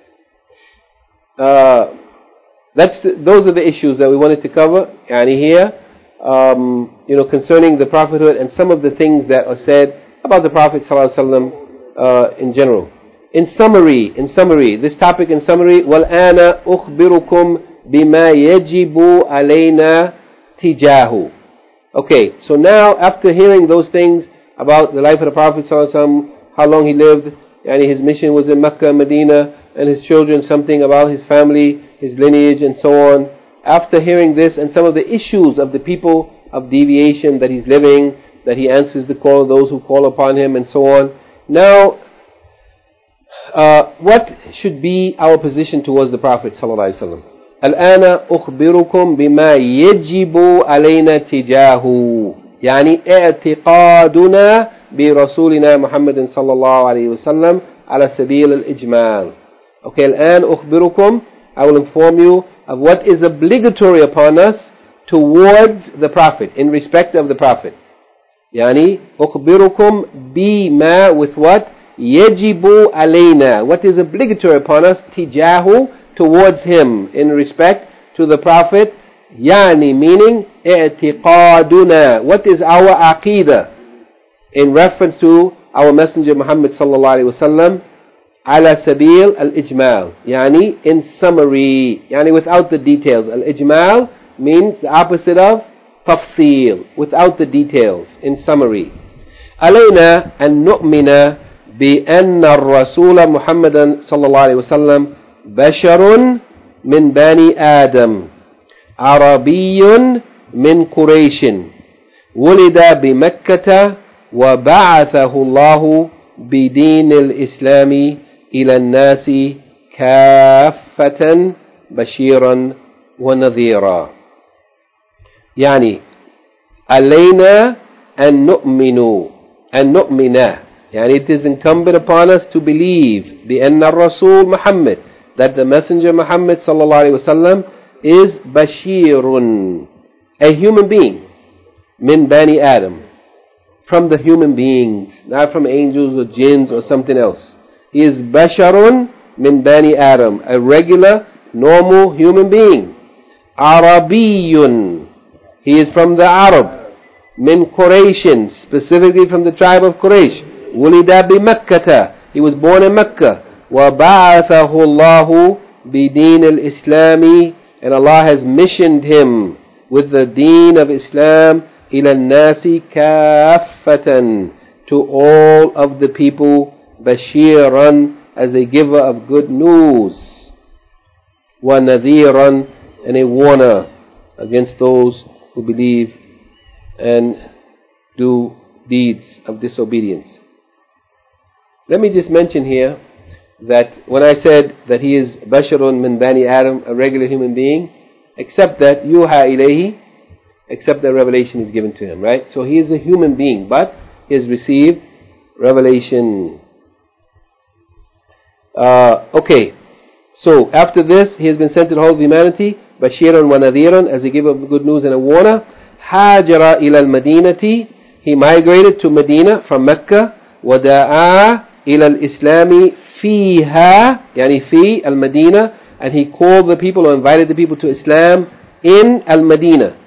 those are the issues that we wanted to cover. Yani here, concerning the prophethood and some of the things that are said about the Prophet ﷺ in general. In summary, this topic in summary, وَالْآنَ أُخْبِرُكُمْ بِمَا يَجِبُ عَلَيْنَا تِجَاهُ. Okay, so now after hearing those things about the life of the Prophet ﷺ, how long he lived, and his mission was in Mecca and Medina, and his children, something about his family, his lineage and so on. After hearing this and some of the issues of the people of deviation that he's living, that he answers the call of those who call upon him and so on. Now, what should be our position towards the Prophet ﷺ? الآن أخبركم بما يجب علينا تجاهه يعني اعتقادنا برسولنا محمد صلى الله عليه وسلم على سبيل الإجمال. Okay, الآن أخبركم, I will inform you of what is obligatory upon us towards the Prophet, in respect of the Prophet. يعني أخبركم بما, with what? يجب علينا, what is obligatory upon us, تجاهه, towards him, in respect to the Prophet. يعني, meaning اعتقادنا, what is our aqidah in reference to our Messenger Muhammad sallallahu alaihi wasallam, على سبيل الإجمال, يعني in summary, يعني without the details. الإجمال means the opposite of تفصيل, without the details, in summary. علينا أن نؤمن بأن الرسول محمد صلى الله عليه وسلم بشر من بني آدم عربي من قريش ولد بمكة وبعثه الله بدين الإسلام إلى الناس كافة بشيرا ونذيرا. يعني علينا أن نؤمن يعني it is incumbent upon us to believe بأن الرسول محمد, that the messenger Muhammad sallallahu alaihi wasallam is bashirun, a human being, min bani Adam, from the human beings, not from angels or jinns or something else. He is basharun min bani Adam, a regular, normal human being. Arabiyun, he is from the Arab, min Qurayshin, specifically from the tribe of Quraysh. Wulida bi Makkata, he was born in Mecca. وَبَعَثَهُ اللَّهُ بِدِينِ الْإِسْلَامِ, and Allah has missioned him with the deen of Islam, إِلَى النَّاسِ كَافَّةً, to all of the people, بَشِيرًا, as a giver of good news, وَنَذِيرًا, and a warner against those who believe and do deeds of disobedience. Let me just mention here that when I said that he is Basharun min Bani Adam, a regular human being, except that yuha ilayhi, except that revelation is given to him, right? So he is a human being, but he has received revelation. Okay, so after this, he has been sent to the whole of humanity, Bashiran wa Nadhiran, as a giver of good news and a warner. Hajara ila al-Madinati, he migrated to Medina from Mecca. Wada'a ila al-Islami fiha, yani fi al-Madina, and he called the people or invited the people to Islam in al-Madina.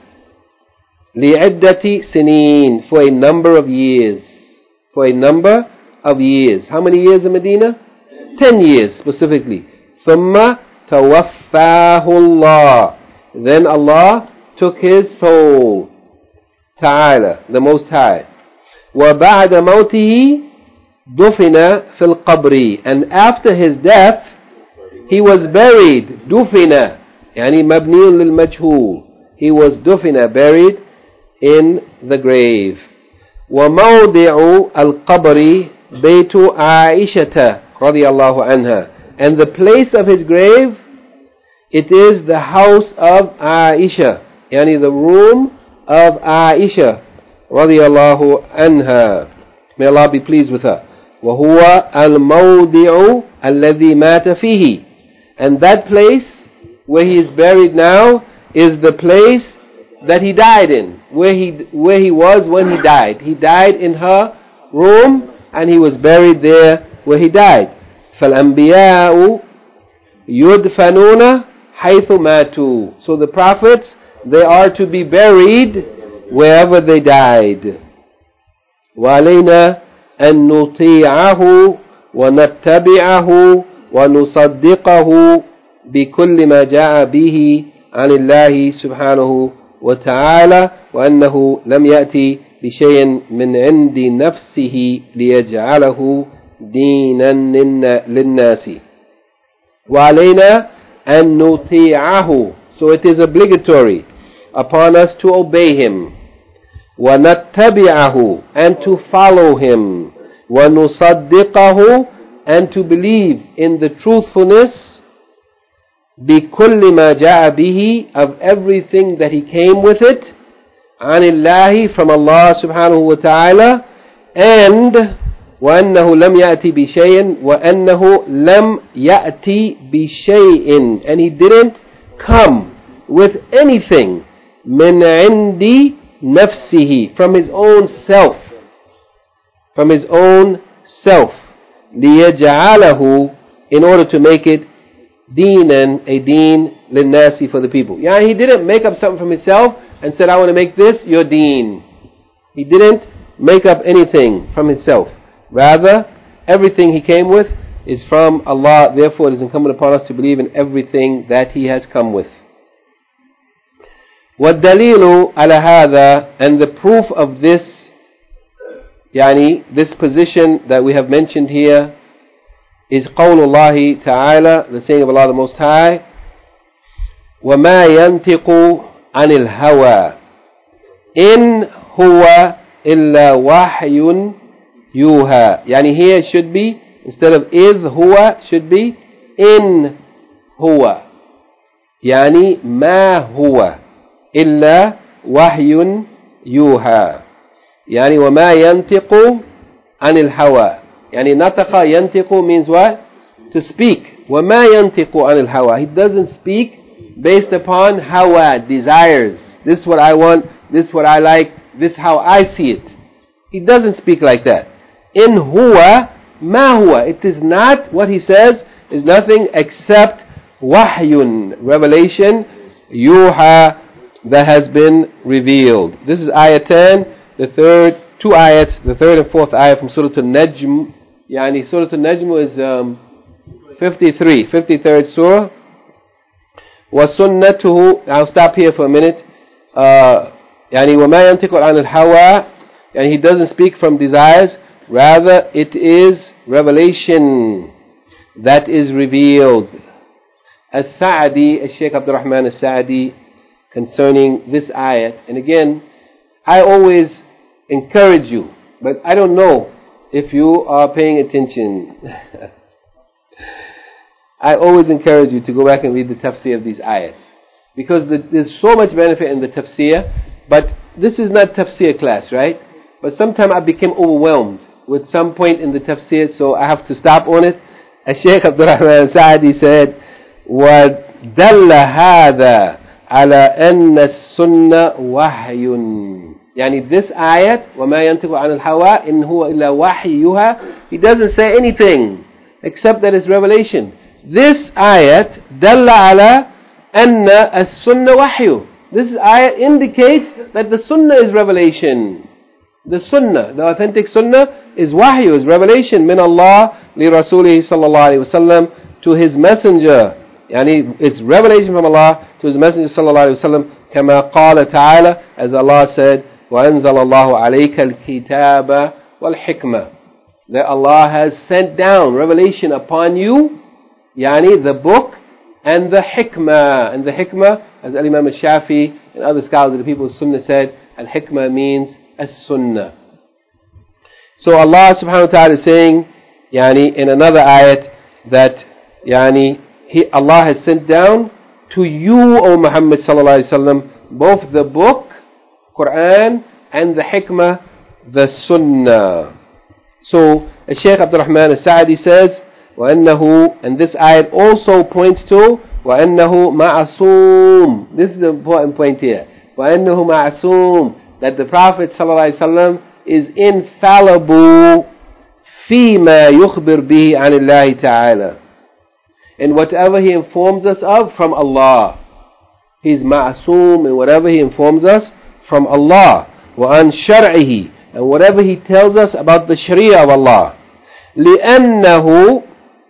Li'iddati sinin, for a number of years. For a number of years. How many years in Medina? 10 years specifically. ثُمَّ تَوَفَّاهُ اللَّهُ, then Allah took his soul. Ta'ala, the Most High. وَبَعْدَ مَوْتِهِ دُفِنَ فِي الْقَبْرِ, and after his death he was buried. دُفِنَ يعني مبني للمجهول, he was دُفِنَ, buried in the grave. وَمَوْضِعُ الْقَبْرِ بَيْتُ عَائِشَةَ رضي الله عنها, and the place of his grave, it is the house of Aisha, yani the room of Aisha رضي الله عنها, may Allah be pleased with her. وهو الموضع الذي مات فيه, and that place where he is buried now is the place that he died in, where he was when he died. He died in her room and he was buried there where he died. فَالْأَنْبِيَاءُ يُدْفَنُونَ حَيْثُ مَاتُوا, so the prophets, they are to be buried wherever they died. وَعَلَيْنَا أَن نُطِيعَهُ وَنَتَّبِعَهُ وَنُصَدِّقَهُ بِكُلِّ مَا جَاءَ بِهِ عن الله سبحانه وتعالى وأنه لم يأتي بشيء من عند نفسه ليجعله دينا للناس. وعلينا أن نطيعه, so it is obligatory upon us to obey him. وَنَتَّبِعَهُ, and to follow him. وَنُصَدِّقَهُ, and to believe in the truthfulness بِكُلِّ مَا جَاءَ بِهِ, of everything that he came with it, عَنِ اللَّهِ, from Allah subhanahu wa ta'ala, and وَأَنَّهُ لَمْ يَأْتِ بِشَيْءٍ وَأَنَّهُ لَمْ يَأْتِ بِشَيْءٍ, and he didn't come with anything مِنْ عِنْدِ نَفْسِهِ, from his own self, from his own self, لِيَجْعَلَهُ, in order to make it deenan, a deen linnasi, for the people. Yeah, he didn't make up something from himself and said, I want to make this your deen. He didn't make up anything from himself. Rather, everything he came with is from Allah. Therefore, it is incumbent upon us to believe in everything that he has come with. وَالدَّلِيلُ عَلَى هَذَا, and the proof of this, yani this position that we have mentioned here, is قول الله تعالى, the saying of Allah the Most High, وَمَا يَنْتِقُ عَنِ الْهَوَى إِنْ هُوَ إِلَّا وَحْيٌ يُوحَى. Yani here it should be, instead of إِذْ هُوَ, should be إِنْ هُوَ, يعني ما هو إلا وحي يوحى. يعني وما ينطق عن الهوى, يعني نطق ينطق means what? To speak. وما ينطق عن الهوى, he doesn't speak based upon hawa, desires. This is what I want, this is what I like, this is how I see it. He doesn't speak like that. In huwa ma huwa, it is not, what he says is nothing except wahyun, revelation, yuha, that has been revealed. This is ayah 10, the third, two ayats, the third and fourth ayah from Surah Al-Najm. Yani Surah Al-Najm is 53rd surah. وَسُنَّتُهُ, I'll stop here for a minute. يعني وَمَا يَنْتِقُ عَنِ الْهَوَى, and he doesn't speak from desires, rather it is revelation that is revealed. As-Sa'di, Al-Shaykh Abdul Rahman As-Sa'di, concerning this ayat, and again, I always encourage you, but I don't know if you are paying attention. I always encourage you to go back and read the tafsir of these ayats, because there's so much benefit in the tafsir, but this is not tafsir class, right? but sometimes I became overwhelmed with some point in the tafsir, so I have to stop on it. Shaykh Abdul Rahman Sa'di said, وَدَلَّ هَذَا عَلَى أَنَّ السُّنَّةَ وَحْيٌ. Yani this ayat, وَمَا يَنْتِقُ عَنِ الْهَوَىٰ إِنْ هُوَ إِلَّا وَحْيُهَا, he doesn't say anything except that it's revelation. This ayat, دَلَّ عَلَى أَنَّ السُّنَّةَ وَحْيُ. This ayat indicates that the sunnah is revelation. The sunnah, the authentic sunnah is wahyu, is revelation. Min Allah li Rasulihi sallallahu alayhi wa sallam, to his messenger. Yani it's revelation from Allah to his messenger sallallahu alayhi wa sallam. Kama qala ta'ala, as Allah said, وَأَنزَلَ اللَّهُ عَلَيْكَ الْكِتَابَ وَالْحِكْمَةِ. That Allah has sent down revelation upon you, yani the book and the hikmah. And the hikmah, as Imam al-Shafi and other scholars of the people of Sunnah said, al-hikmah means as-sunnah. So Allah subhanahu wa ta'ala is saying, yani in another ayat, that yani Allah has sent down to you, O Muhammad sallallahu alaihi wasallam, both the book, Quran, and the hikmah, the sunnah. So Shaykh Abdul Rahman al-Sa'di says, وَأَنَّهُ, and this ayat also points to وَأَنَّهُ مَعْصُومٌ. This is the important point here. وَأَنَّهُ مَعْصُومٌ, that the Prophet ﷺ is infallible فِيمَا يُخْبِرْ بِهِ عَنِ اللَّهِ تَعَالَى, in whatever he informs us of from Allah. He's ma'asum in whatever he informs us from Allah. وَعَنْ شَرْعِهِ, and whatever he tells us about the sharia of Allah. لِأَنَّهُ,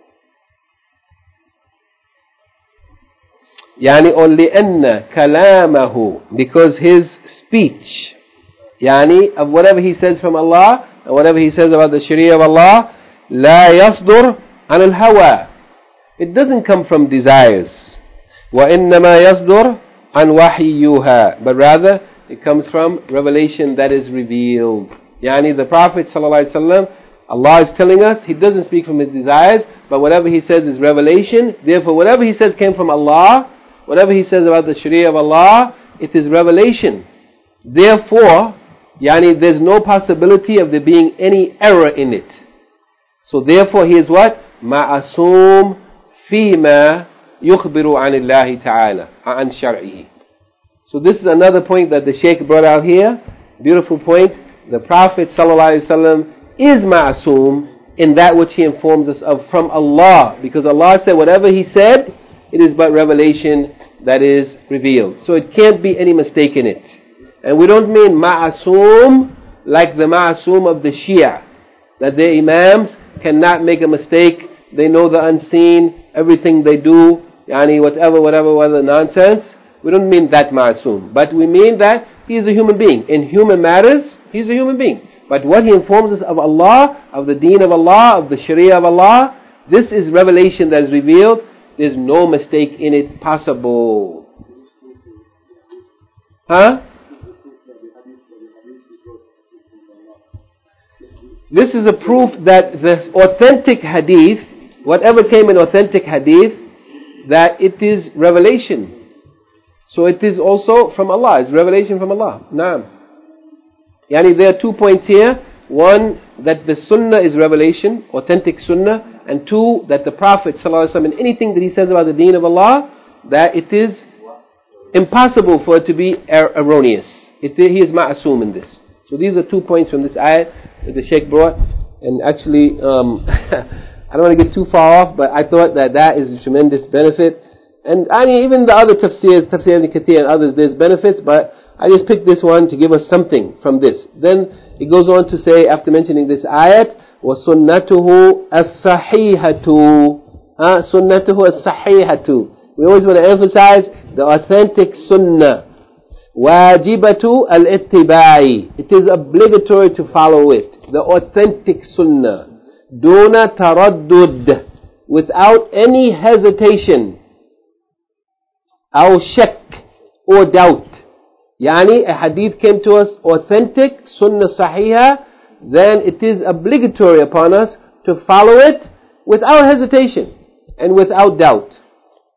يعني or لأن كلامه, because his speech, يعني of whatever he says from Allah and whatever he says about the sharia of Allah, لا يصدر عن الهوى, it doesn't come from desires. وإنما يصدر عن وحيها, but rather it comes from revelation that is revealed. يعني the Prophet ﷺ, Allah is telling us he doesn't speak from his desires, but whatever he says is revelation. Therefore whatever he says came from Allah. Whatever he says about the sharia of Allah, it is revelation. Therefore, yani there's no possibility of there being any error in it. So therefore he is what? Ma'asum fima yukhbiru anillahi ta'ala, an shar'ihi. So this is another point that the Shaykh brought out here. Beautiful point. The Prophet ﷺ is ma'asum in that which he informs us of from Allah. Because Allah said whatever he said, it is but revelation that is revealed. So it can't be any mistake in it. And we don't mean ma'asum like the ma'asum of the Shia, that their imams cannot make a mistake, they know the unseen, everything they do, yani whatever nonsense. We don't mean that ma'asum. But we mean that he is a human being. In human matters, he is a human being. But what he informs us of Allah, of the deen of Allah, of the sharia of Allah, this is revelation that is revealed. There's no mistake in it possible. Huh? This is a proof that the authentic hadith, whatever came in authentic hadith, that it is revelation. So it is also from Allah. It's revelation from Allah. Naam. Yani there are 2 points here. One, that the sunnah is revelation, authentic sunnah. And two, that the Prophet ﷺ, in anything that he says about the deen of Allah, that it is impossible for it to be erroneous. He is ma'asum in this. So these are 2 points from this ayat that the Shaykh brought. And actually, I don't want to get too far off, but I thought that is a tremendous benefit. And I mean, even the other tafsirs, Tafsir Ibn Kathir and others, there's benefits, but I just picked this one to give us something from this. Then it goes on to say, after mentioning this ayat, وَسُنَّتُهُ الصَّحِيحَةُ. سُنَّتُهُ الصَّحِيحَةُ. We always want to emphasize the authentic sunnah. وَاجِبَةُ الْإِتِّبَاعِ. It is obligatory to follow it. The authentic sunnah. دُونَ تَرَدُّدْ. Without any hesitation. أو شك or doubt. Yani a hadith came to us authentic, sunnah sahiha, then it is obligatory upon us to follow it without hesitation and without doubt.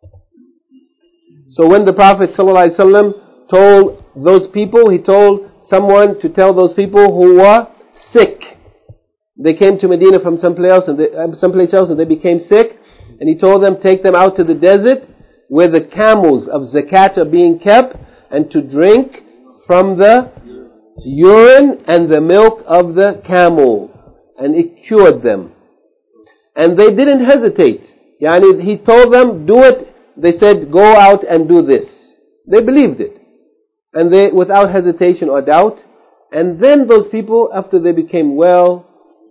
So when the Prophet ﷺ told those people, he told someone to tell those people who were sick. They came to Medina from someplace else and they became sick. And he told them, take them out to the desert where the camels of zakat are being kept, and to drink from the urine and the milk of the camel. And it cured them. And they didn't hesitate. Yani he told them, do it. They said, go out and do this. They believed it. And they, without hesitation or doubt. And then those people, after they became well,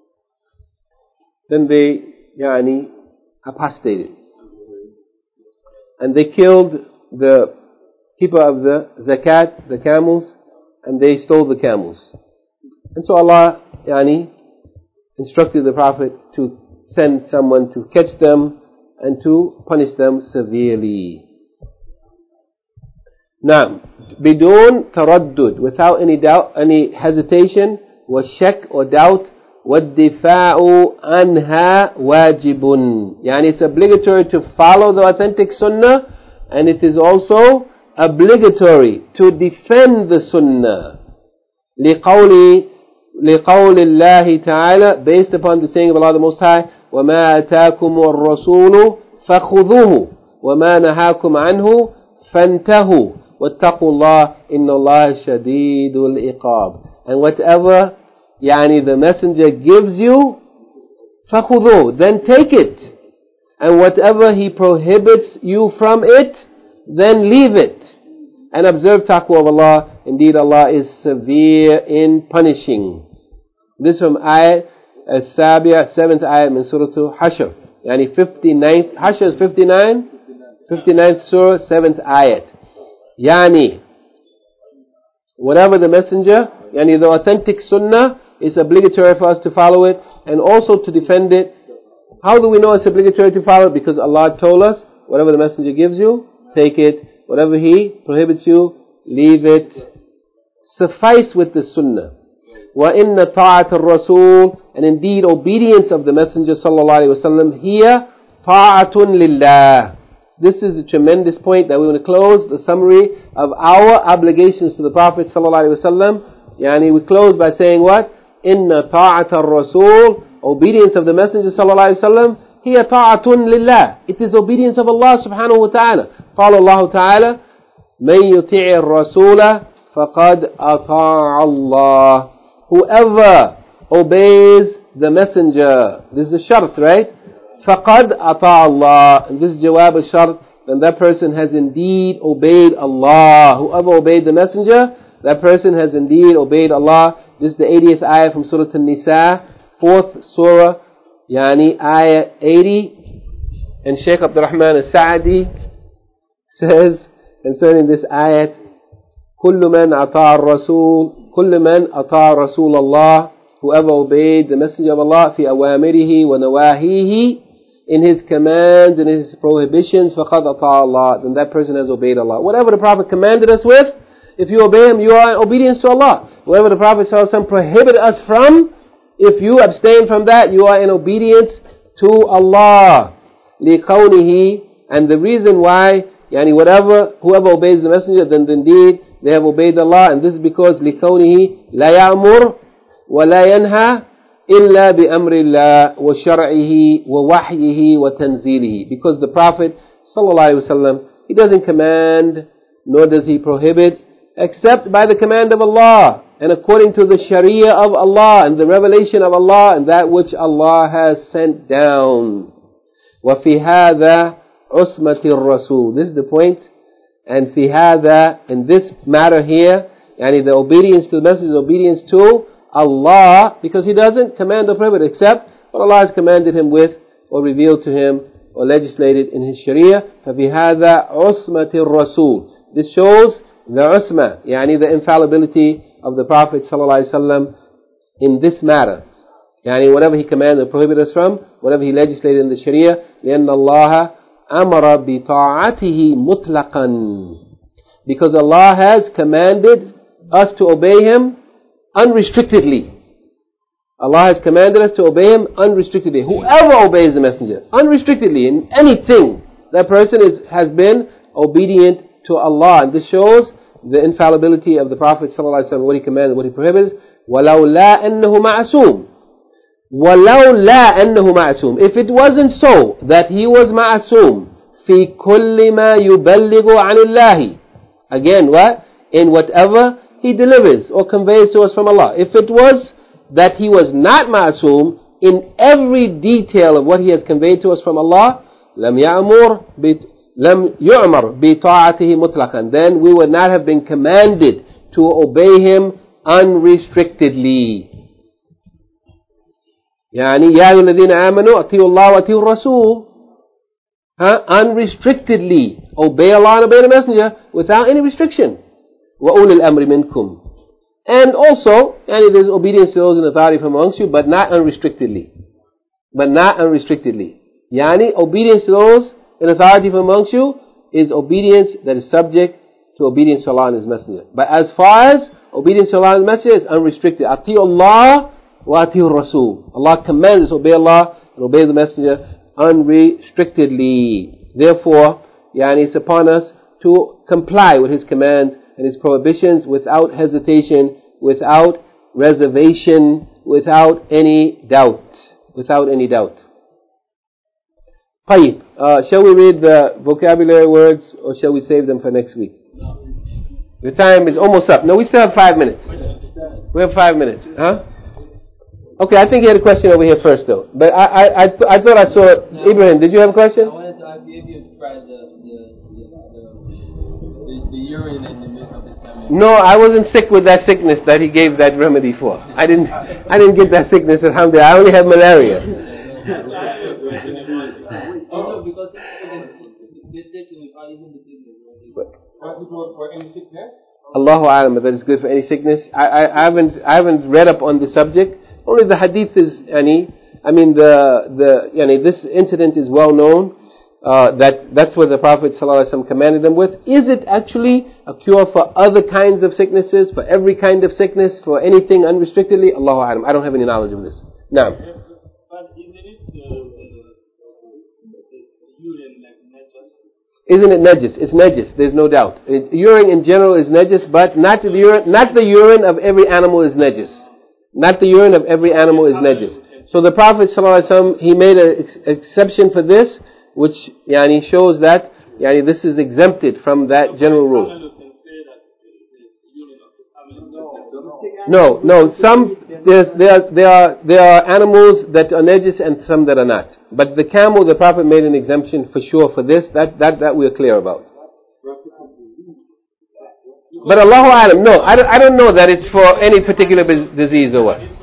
then they, apostated. And they killed the keeper of the zakat, the camels, and they stole the camels. And so Allah, instructed the Prophet to send someone to catch them and to punish them severely. Now, bidun taraddud, without any doubt, any hesitation, was shak or doubt, وَالدِّفَاعُ عَنْهَا وَاجِبٌ. It's obligatory to follow the authentic sunnah, and it is also obligatory to defend the sunnah. لِقَوْلِ اللَّهِ تَعَالَى, based upon the saying of Allah the Most High, وَمَا أَتَاكُمُ الرَّسُولُ فَخُذُوهُ وَمَا نَهَاكُمْ عَنْهُ فَانْتَهُوا وَاتَّقُوا اللَّهِ إِنَّ اللَّهَ شَدِيدُ الْعِقَابِ. And whatever the messenger gives you, فَخُذُوهُ, then take it. And whatever he prohibits you from it, then leave it. And observe taqwa of Allah. Indeed, Allah is severe in punishing. This from ayat as-sabi'ah, 7th ayat in Surah Hashr. 59th, Hashr is 59, 59th Surah, 7th ayat. Whatever the messenger, the authentic sunnah, it's obligatory for us to follow it and also to defend it. How do we know it's obligatory to follow it? Because Allah told us, whatever the messenger gives you, take it. Whatever he prohibits you, leave it. Suffice with the sunnah. وَإِنَّ طَاعَةَ الرَّسُولِ, and indeed obedience of the messenger sallallahu alaihi wasallam, here طَاعَةٌ لِلَّهِ. This is a tremendous point that we want to close the summary of our obligations to the Prophet sallallahu alaihi wasallam. We close by saying what? Inna ta'ata ar-rasul, obedience of the Messenger sallallahu alaihi wasallam, hiya ta'atun lillah. It is obedience of Allah subhanahu wa ta'ala. قال الله تعالى, من يطيع الرسول فقد أطاع الله. Whoever obeys the Messenger, this is a shart, right? فقد أطاع الله. And this is jawab al-shart, then that person has indeed obeyed Allah. Whoever obeyed the Messenger, that person has indeed obeyed Allah. This is the 80th ayah from Surah An-Nisa, 4th Surah, ayah 80. And Shaykh Abdul Rahman al-Sa'di says concerning this ayat, كل من أطاع الرسول, كل من أطاع رسول الله, whoever obeyed the Messenger of Allah في أوامره ونواهيه, in his commands and his prohibitions, فقد أطاع الله, then that person has obeyed Allah. Whatever the Prophet commanded us with, if you obey him, you are in obedience to Allah. Whatever the Prophet ﷺ prohibited us from, if you abstain from that, you are in obedience to Allah. لِقَوْنِهِ, and the reason why, whoever obeys the Messenger, then indeed they have obeyed Allah. And this is because لِقَوْنِهِ لَا يَأْمُرْ وَلَا يَنْهَى إِلَّا بِأَمْرِ اللَّهِ وَشَرْعِهِ وَوَحْيِهِ وَتَنْزِيلِهِ. Because the Prophet ﷺ, he doesn't command, nor does he prohibit, except by the command of Allah, and according to the Sharia of Allah, and the revelation of Allah, and that which Allah has sent down. وَفِي هَذَا عُصْمَةِ الرَّسُولِ. This is the point. And فِي هَذَا, in this matter here, the obedience to the Messenger is obedience to Allah, because he doesn't command or prohibit except what Allah has commanded him with, or revealed to him, or legislated in his Sharia. فَفِي هَذَا عُصْمَةِ الرَّسُولِ. This shows the usma, the infallibility of the Prophet ﷺ in this matter. Whatever he commanded or prohibited us from, whatever he legislated in the Sharia, لأن الله أمر بطاعته مطلقا. Because Allah has commanded us to obey him unrestrictedly. Allah has commanded us to obey him unrestrictedly. Whoever obeys the Messenger unrestrictedly in anything, that person has been obedient to Allah. And this shows the infallibility of the Prophet ﷺ, what he commanded, what he prohibits. وَلَوْلَا أَنَّهُ مَعْصُوم. وَلَوْلَا أَنَّهُ مَعْصُوم. If it wasn't so that he was ma'asum, فِي كُلِّ مَا يُبَلِّغُ عَنِ اللَّهِ. Again, what? In whatever he delivers or conveys to us from Allah. If it was that he was not ma'asum in every detail of what he has conveyed to us from Allah, لَمْ يُعْمَرْ بِطَاعَتِهِ مُطْلَقًا. Then we would not have been commanded to obey him unrestrictedly. يعني يا أيها الذين آمنوا أطيعوا الله وأطيعوا الرسول. Unrestrictedly obey Allah and obey the Messenger without any restriction. وَأُولِي الْأَمْرِ مِنْكُمْ. And also, there's obedience to those in authority from amongst you, but not unrestrictedly. But not unrestrictedly. Obedience to those in authority from amongst you is obedience that is subject to obedience to Allah and His Messenger. But as far as obedience to Allah and His Messenger is unrestricted. أَطِيعُ اللَّهِ وَأَطِيعُ الرَّسُولِ. Allah commands us obey Allah and obey the Messenger unrestrictedly. Therefore, it's upon us to comply with His commands and His prohibitions without hesitation, without reservation, without any doubt. Without any doubt. طيب, shall we read the vocabulary words or shall we save them for next week? The time is almost up. No, we still have 5 minutes. We have 5 minutes. Huh? Okay, I think you had a question over here first though. But I thought I saw Ibrahim. Did you have a question? I wanted to ask you if you've tried the urine and the milk of the camel. No, I wasn't sick with that sickness that he gave that remedy for. I didn't get that sickness, alhamdulillah. I only have malaria. Also because they take even the sickness. Was it for any sickness? Allahu a'lam, that is good for any sickness. I haven't read up on the subject. Only the hadith is this incident is well known. That's what the Prophet ﷺ commanded them with. Is it actually a cure for other kinds of sicknesses, for every kind of sickness, for anything unrestrictedly? Allahu a'lam. I don't have any knowledge of this. Now. But isn't it urine like najis? Isn't it najis? It's najis. There's no doubt. Urine in general is najis, but not the urine of every animal is najis. Not the urine of every animal is najis. So the Prophet ﷺ, he made an exception for this, which shows that this is exempted from that general rule. No. Some there are animals that are najis and some that are not. But the camel, the Prophet made an exemption for sure for this. That we are clear about. But Allahu A'lam, no, I don't know that it's for any particular disease or what.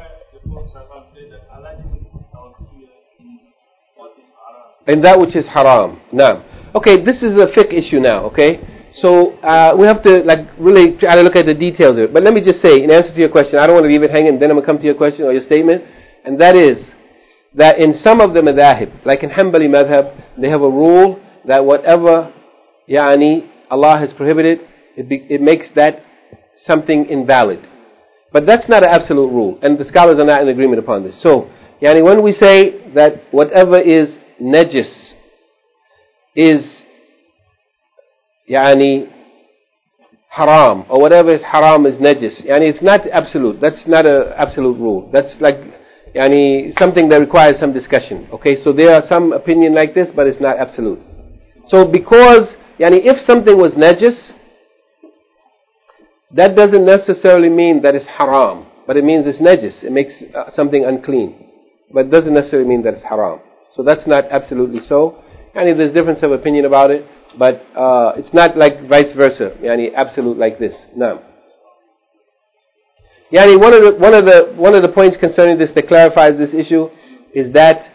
And that which is haram. Now, okay, this is a fiqh issue now, okay? So, we have to really try to look at the details of it. But let me just say, in answer to your question, I don't want to leave it hanging, then I'm going to come to your question or your statement. And that is, that in some of the madhahib, like in Hanbali madhab, they have a rule that whatever, Allah has prohibited, it makes that something invalid. But that's not an absolute rule, and the scholars are not in agreement upon this. So, when we say that whatever is najis is haram, or whatever is haram is najis, it's not absolute. That's not an absolute rule. That's like something that requires some discussion. Okay, so there are some opinion like this, but it's not absolute. So because if something was najis, that doesn't necessarily mean that it's haram, but it means it's najis. It makes something unclean, but it doesn't necessarily mean that it's haram. So that's not absolutely so. There's difference of opinion about it, but it's not like vice versa. Absolute like this. No. One of the points concerning this that clarifies this issue is that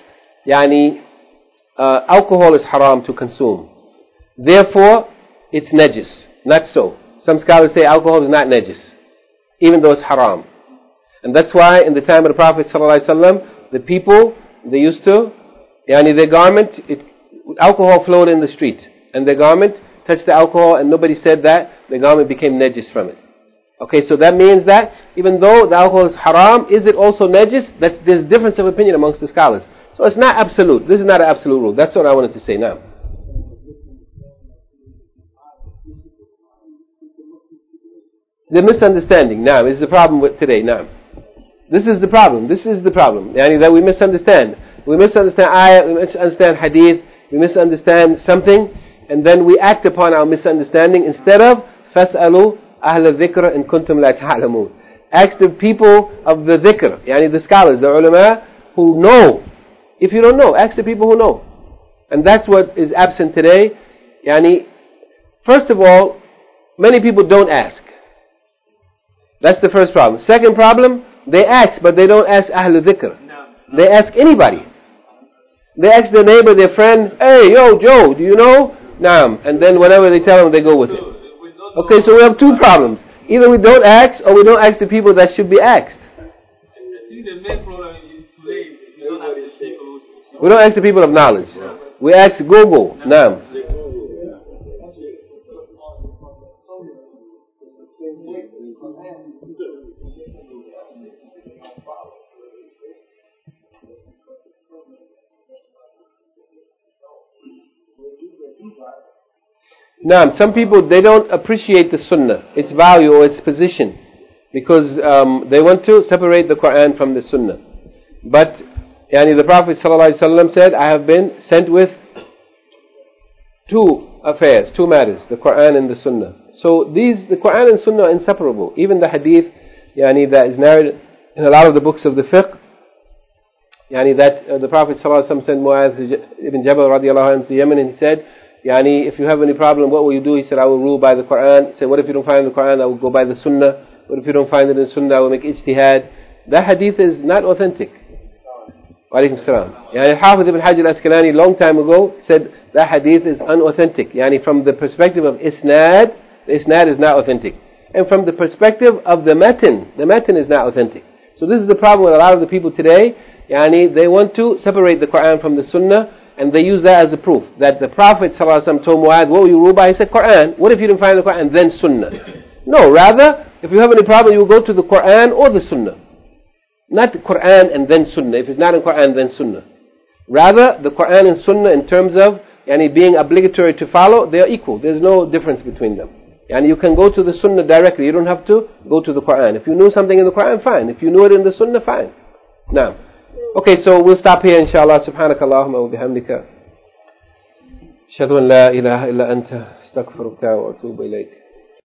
alcohol is haram to consume. Therefore, it's najis. Not so. Some scholars say alcohol is not najis, even though it's haram. And that's why in the time of the Prophet ﷺ, the people, they used to, their garment, alcohol flowed in the street. And their garment touched the alcohol and nobody said that, the garment became najis from it. Okay, so that means that even though the alcohol is haram, is it also najis? There's difference of opinion amongst the scholars. So it's not absolute. This is not an absolute rule. That's what I wanted to say now. The misunderstanding. Now, is the problem with today. Now, this is the problem. Yani that we misunderstand. We misunderstand ayah, we misunderstand hadith, we misunderstand something, and then we act upon our misunderstanding instead of فَاسْأَلُوا أَهْلَ الذِّكْرَ إِن كُنْتُمْ لَا تَعْلَمُونَ. Ask the people of the dhikr, yani the scholars, the ulama who know. If you don't know, ask the people who know. And that's what is absent today. Yani, first of all, many people don't ask. That's the first problem. Second problem, they ask, but they don't ask Ahl al-Dhikr. They ask anybody. They ask their neighbor, their friend, hey, yo, Joe, do you know? Naam. And then whatever they tell them, they go with it. Okay, so we have two problems. Either we don't ask, or we don't ask the people that should be asked. I think the main problem is today we don't ask the people. We don't ask the people of knowledge. We ask Google. Naam. Now, some people, they don't appreciate the sunnah, its value or its position, because they want to separate the Quran from the sunnah. But yani the Prophet ﷺ said, I have been sent with two affairs, two matters, the Quran and the sunnah. So the Quran and sunnah are inseparable. Even the hadith yani that is narrated in a lot of the books of the fiqh, yani that the Prophet ﷺ sent Mu'adh ibn Jabal radiallahu anhu to Yemen, and he said, yani, if you have any problem, what will you do? He said, I will rule by the Quran. He said, what if you don't find the Quran? I will go by the Sunnah. What if you don't find it in Sunnah? I will make ijtihad. That hadith is not authentic. Wa alaikum salam. Yani, Hafiz ibn Hajar al-Asqalani, long time ago, said that hadith is unauthentic. Yani, from the perspective of isnad, the isnad is not authentic. And from the perspective of the matan is not authentic. So this is the problem with a lot of the people today. Yani, they want to separate the Quran from the Sunnah, and they use that as a proof that the Prophet ﷺ told Mu'adh, what will you rule by? He said Quran. What if you didn't find the Quran? Then Sunnah. No, rather, if you have any problem, you will go to the Quran or the Sunnah. Not the Quran and then Sunnah. If it's not in Quran, then Sunnah. Rather, the Quran and Sunnah in terms of yani, being obligatory to follow, they are equal. There's no difference between them. And you can go to the Sunnah directly. You don't have to go to the Quran. If you knew something in the Quran, fine. If you knew it in the Sunnah, fine. Now, okay, so we'll stop here inshallah. Subhanakallahumma wa bihamdika. Ashhadu an la ilaha illa anta astaghfiruka wa atubu ilayk.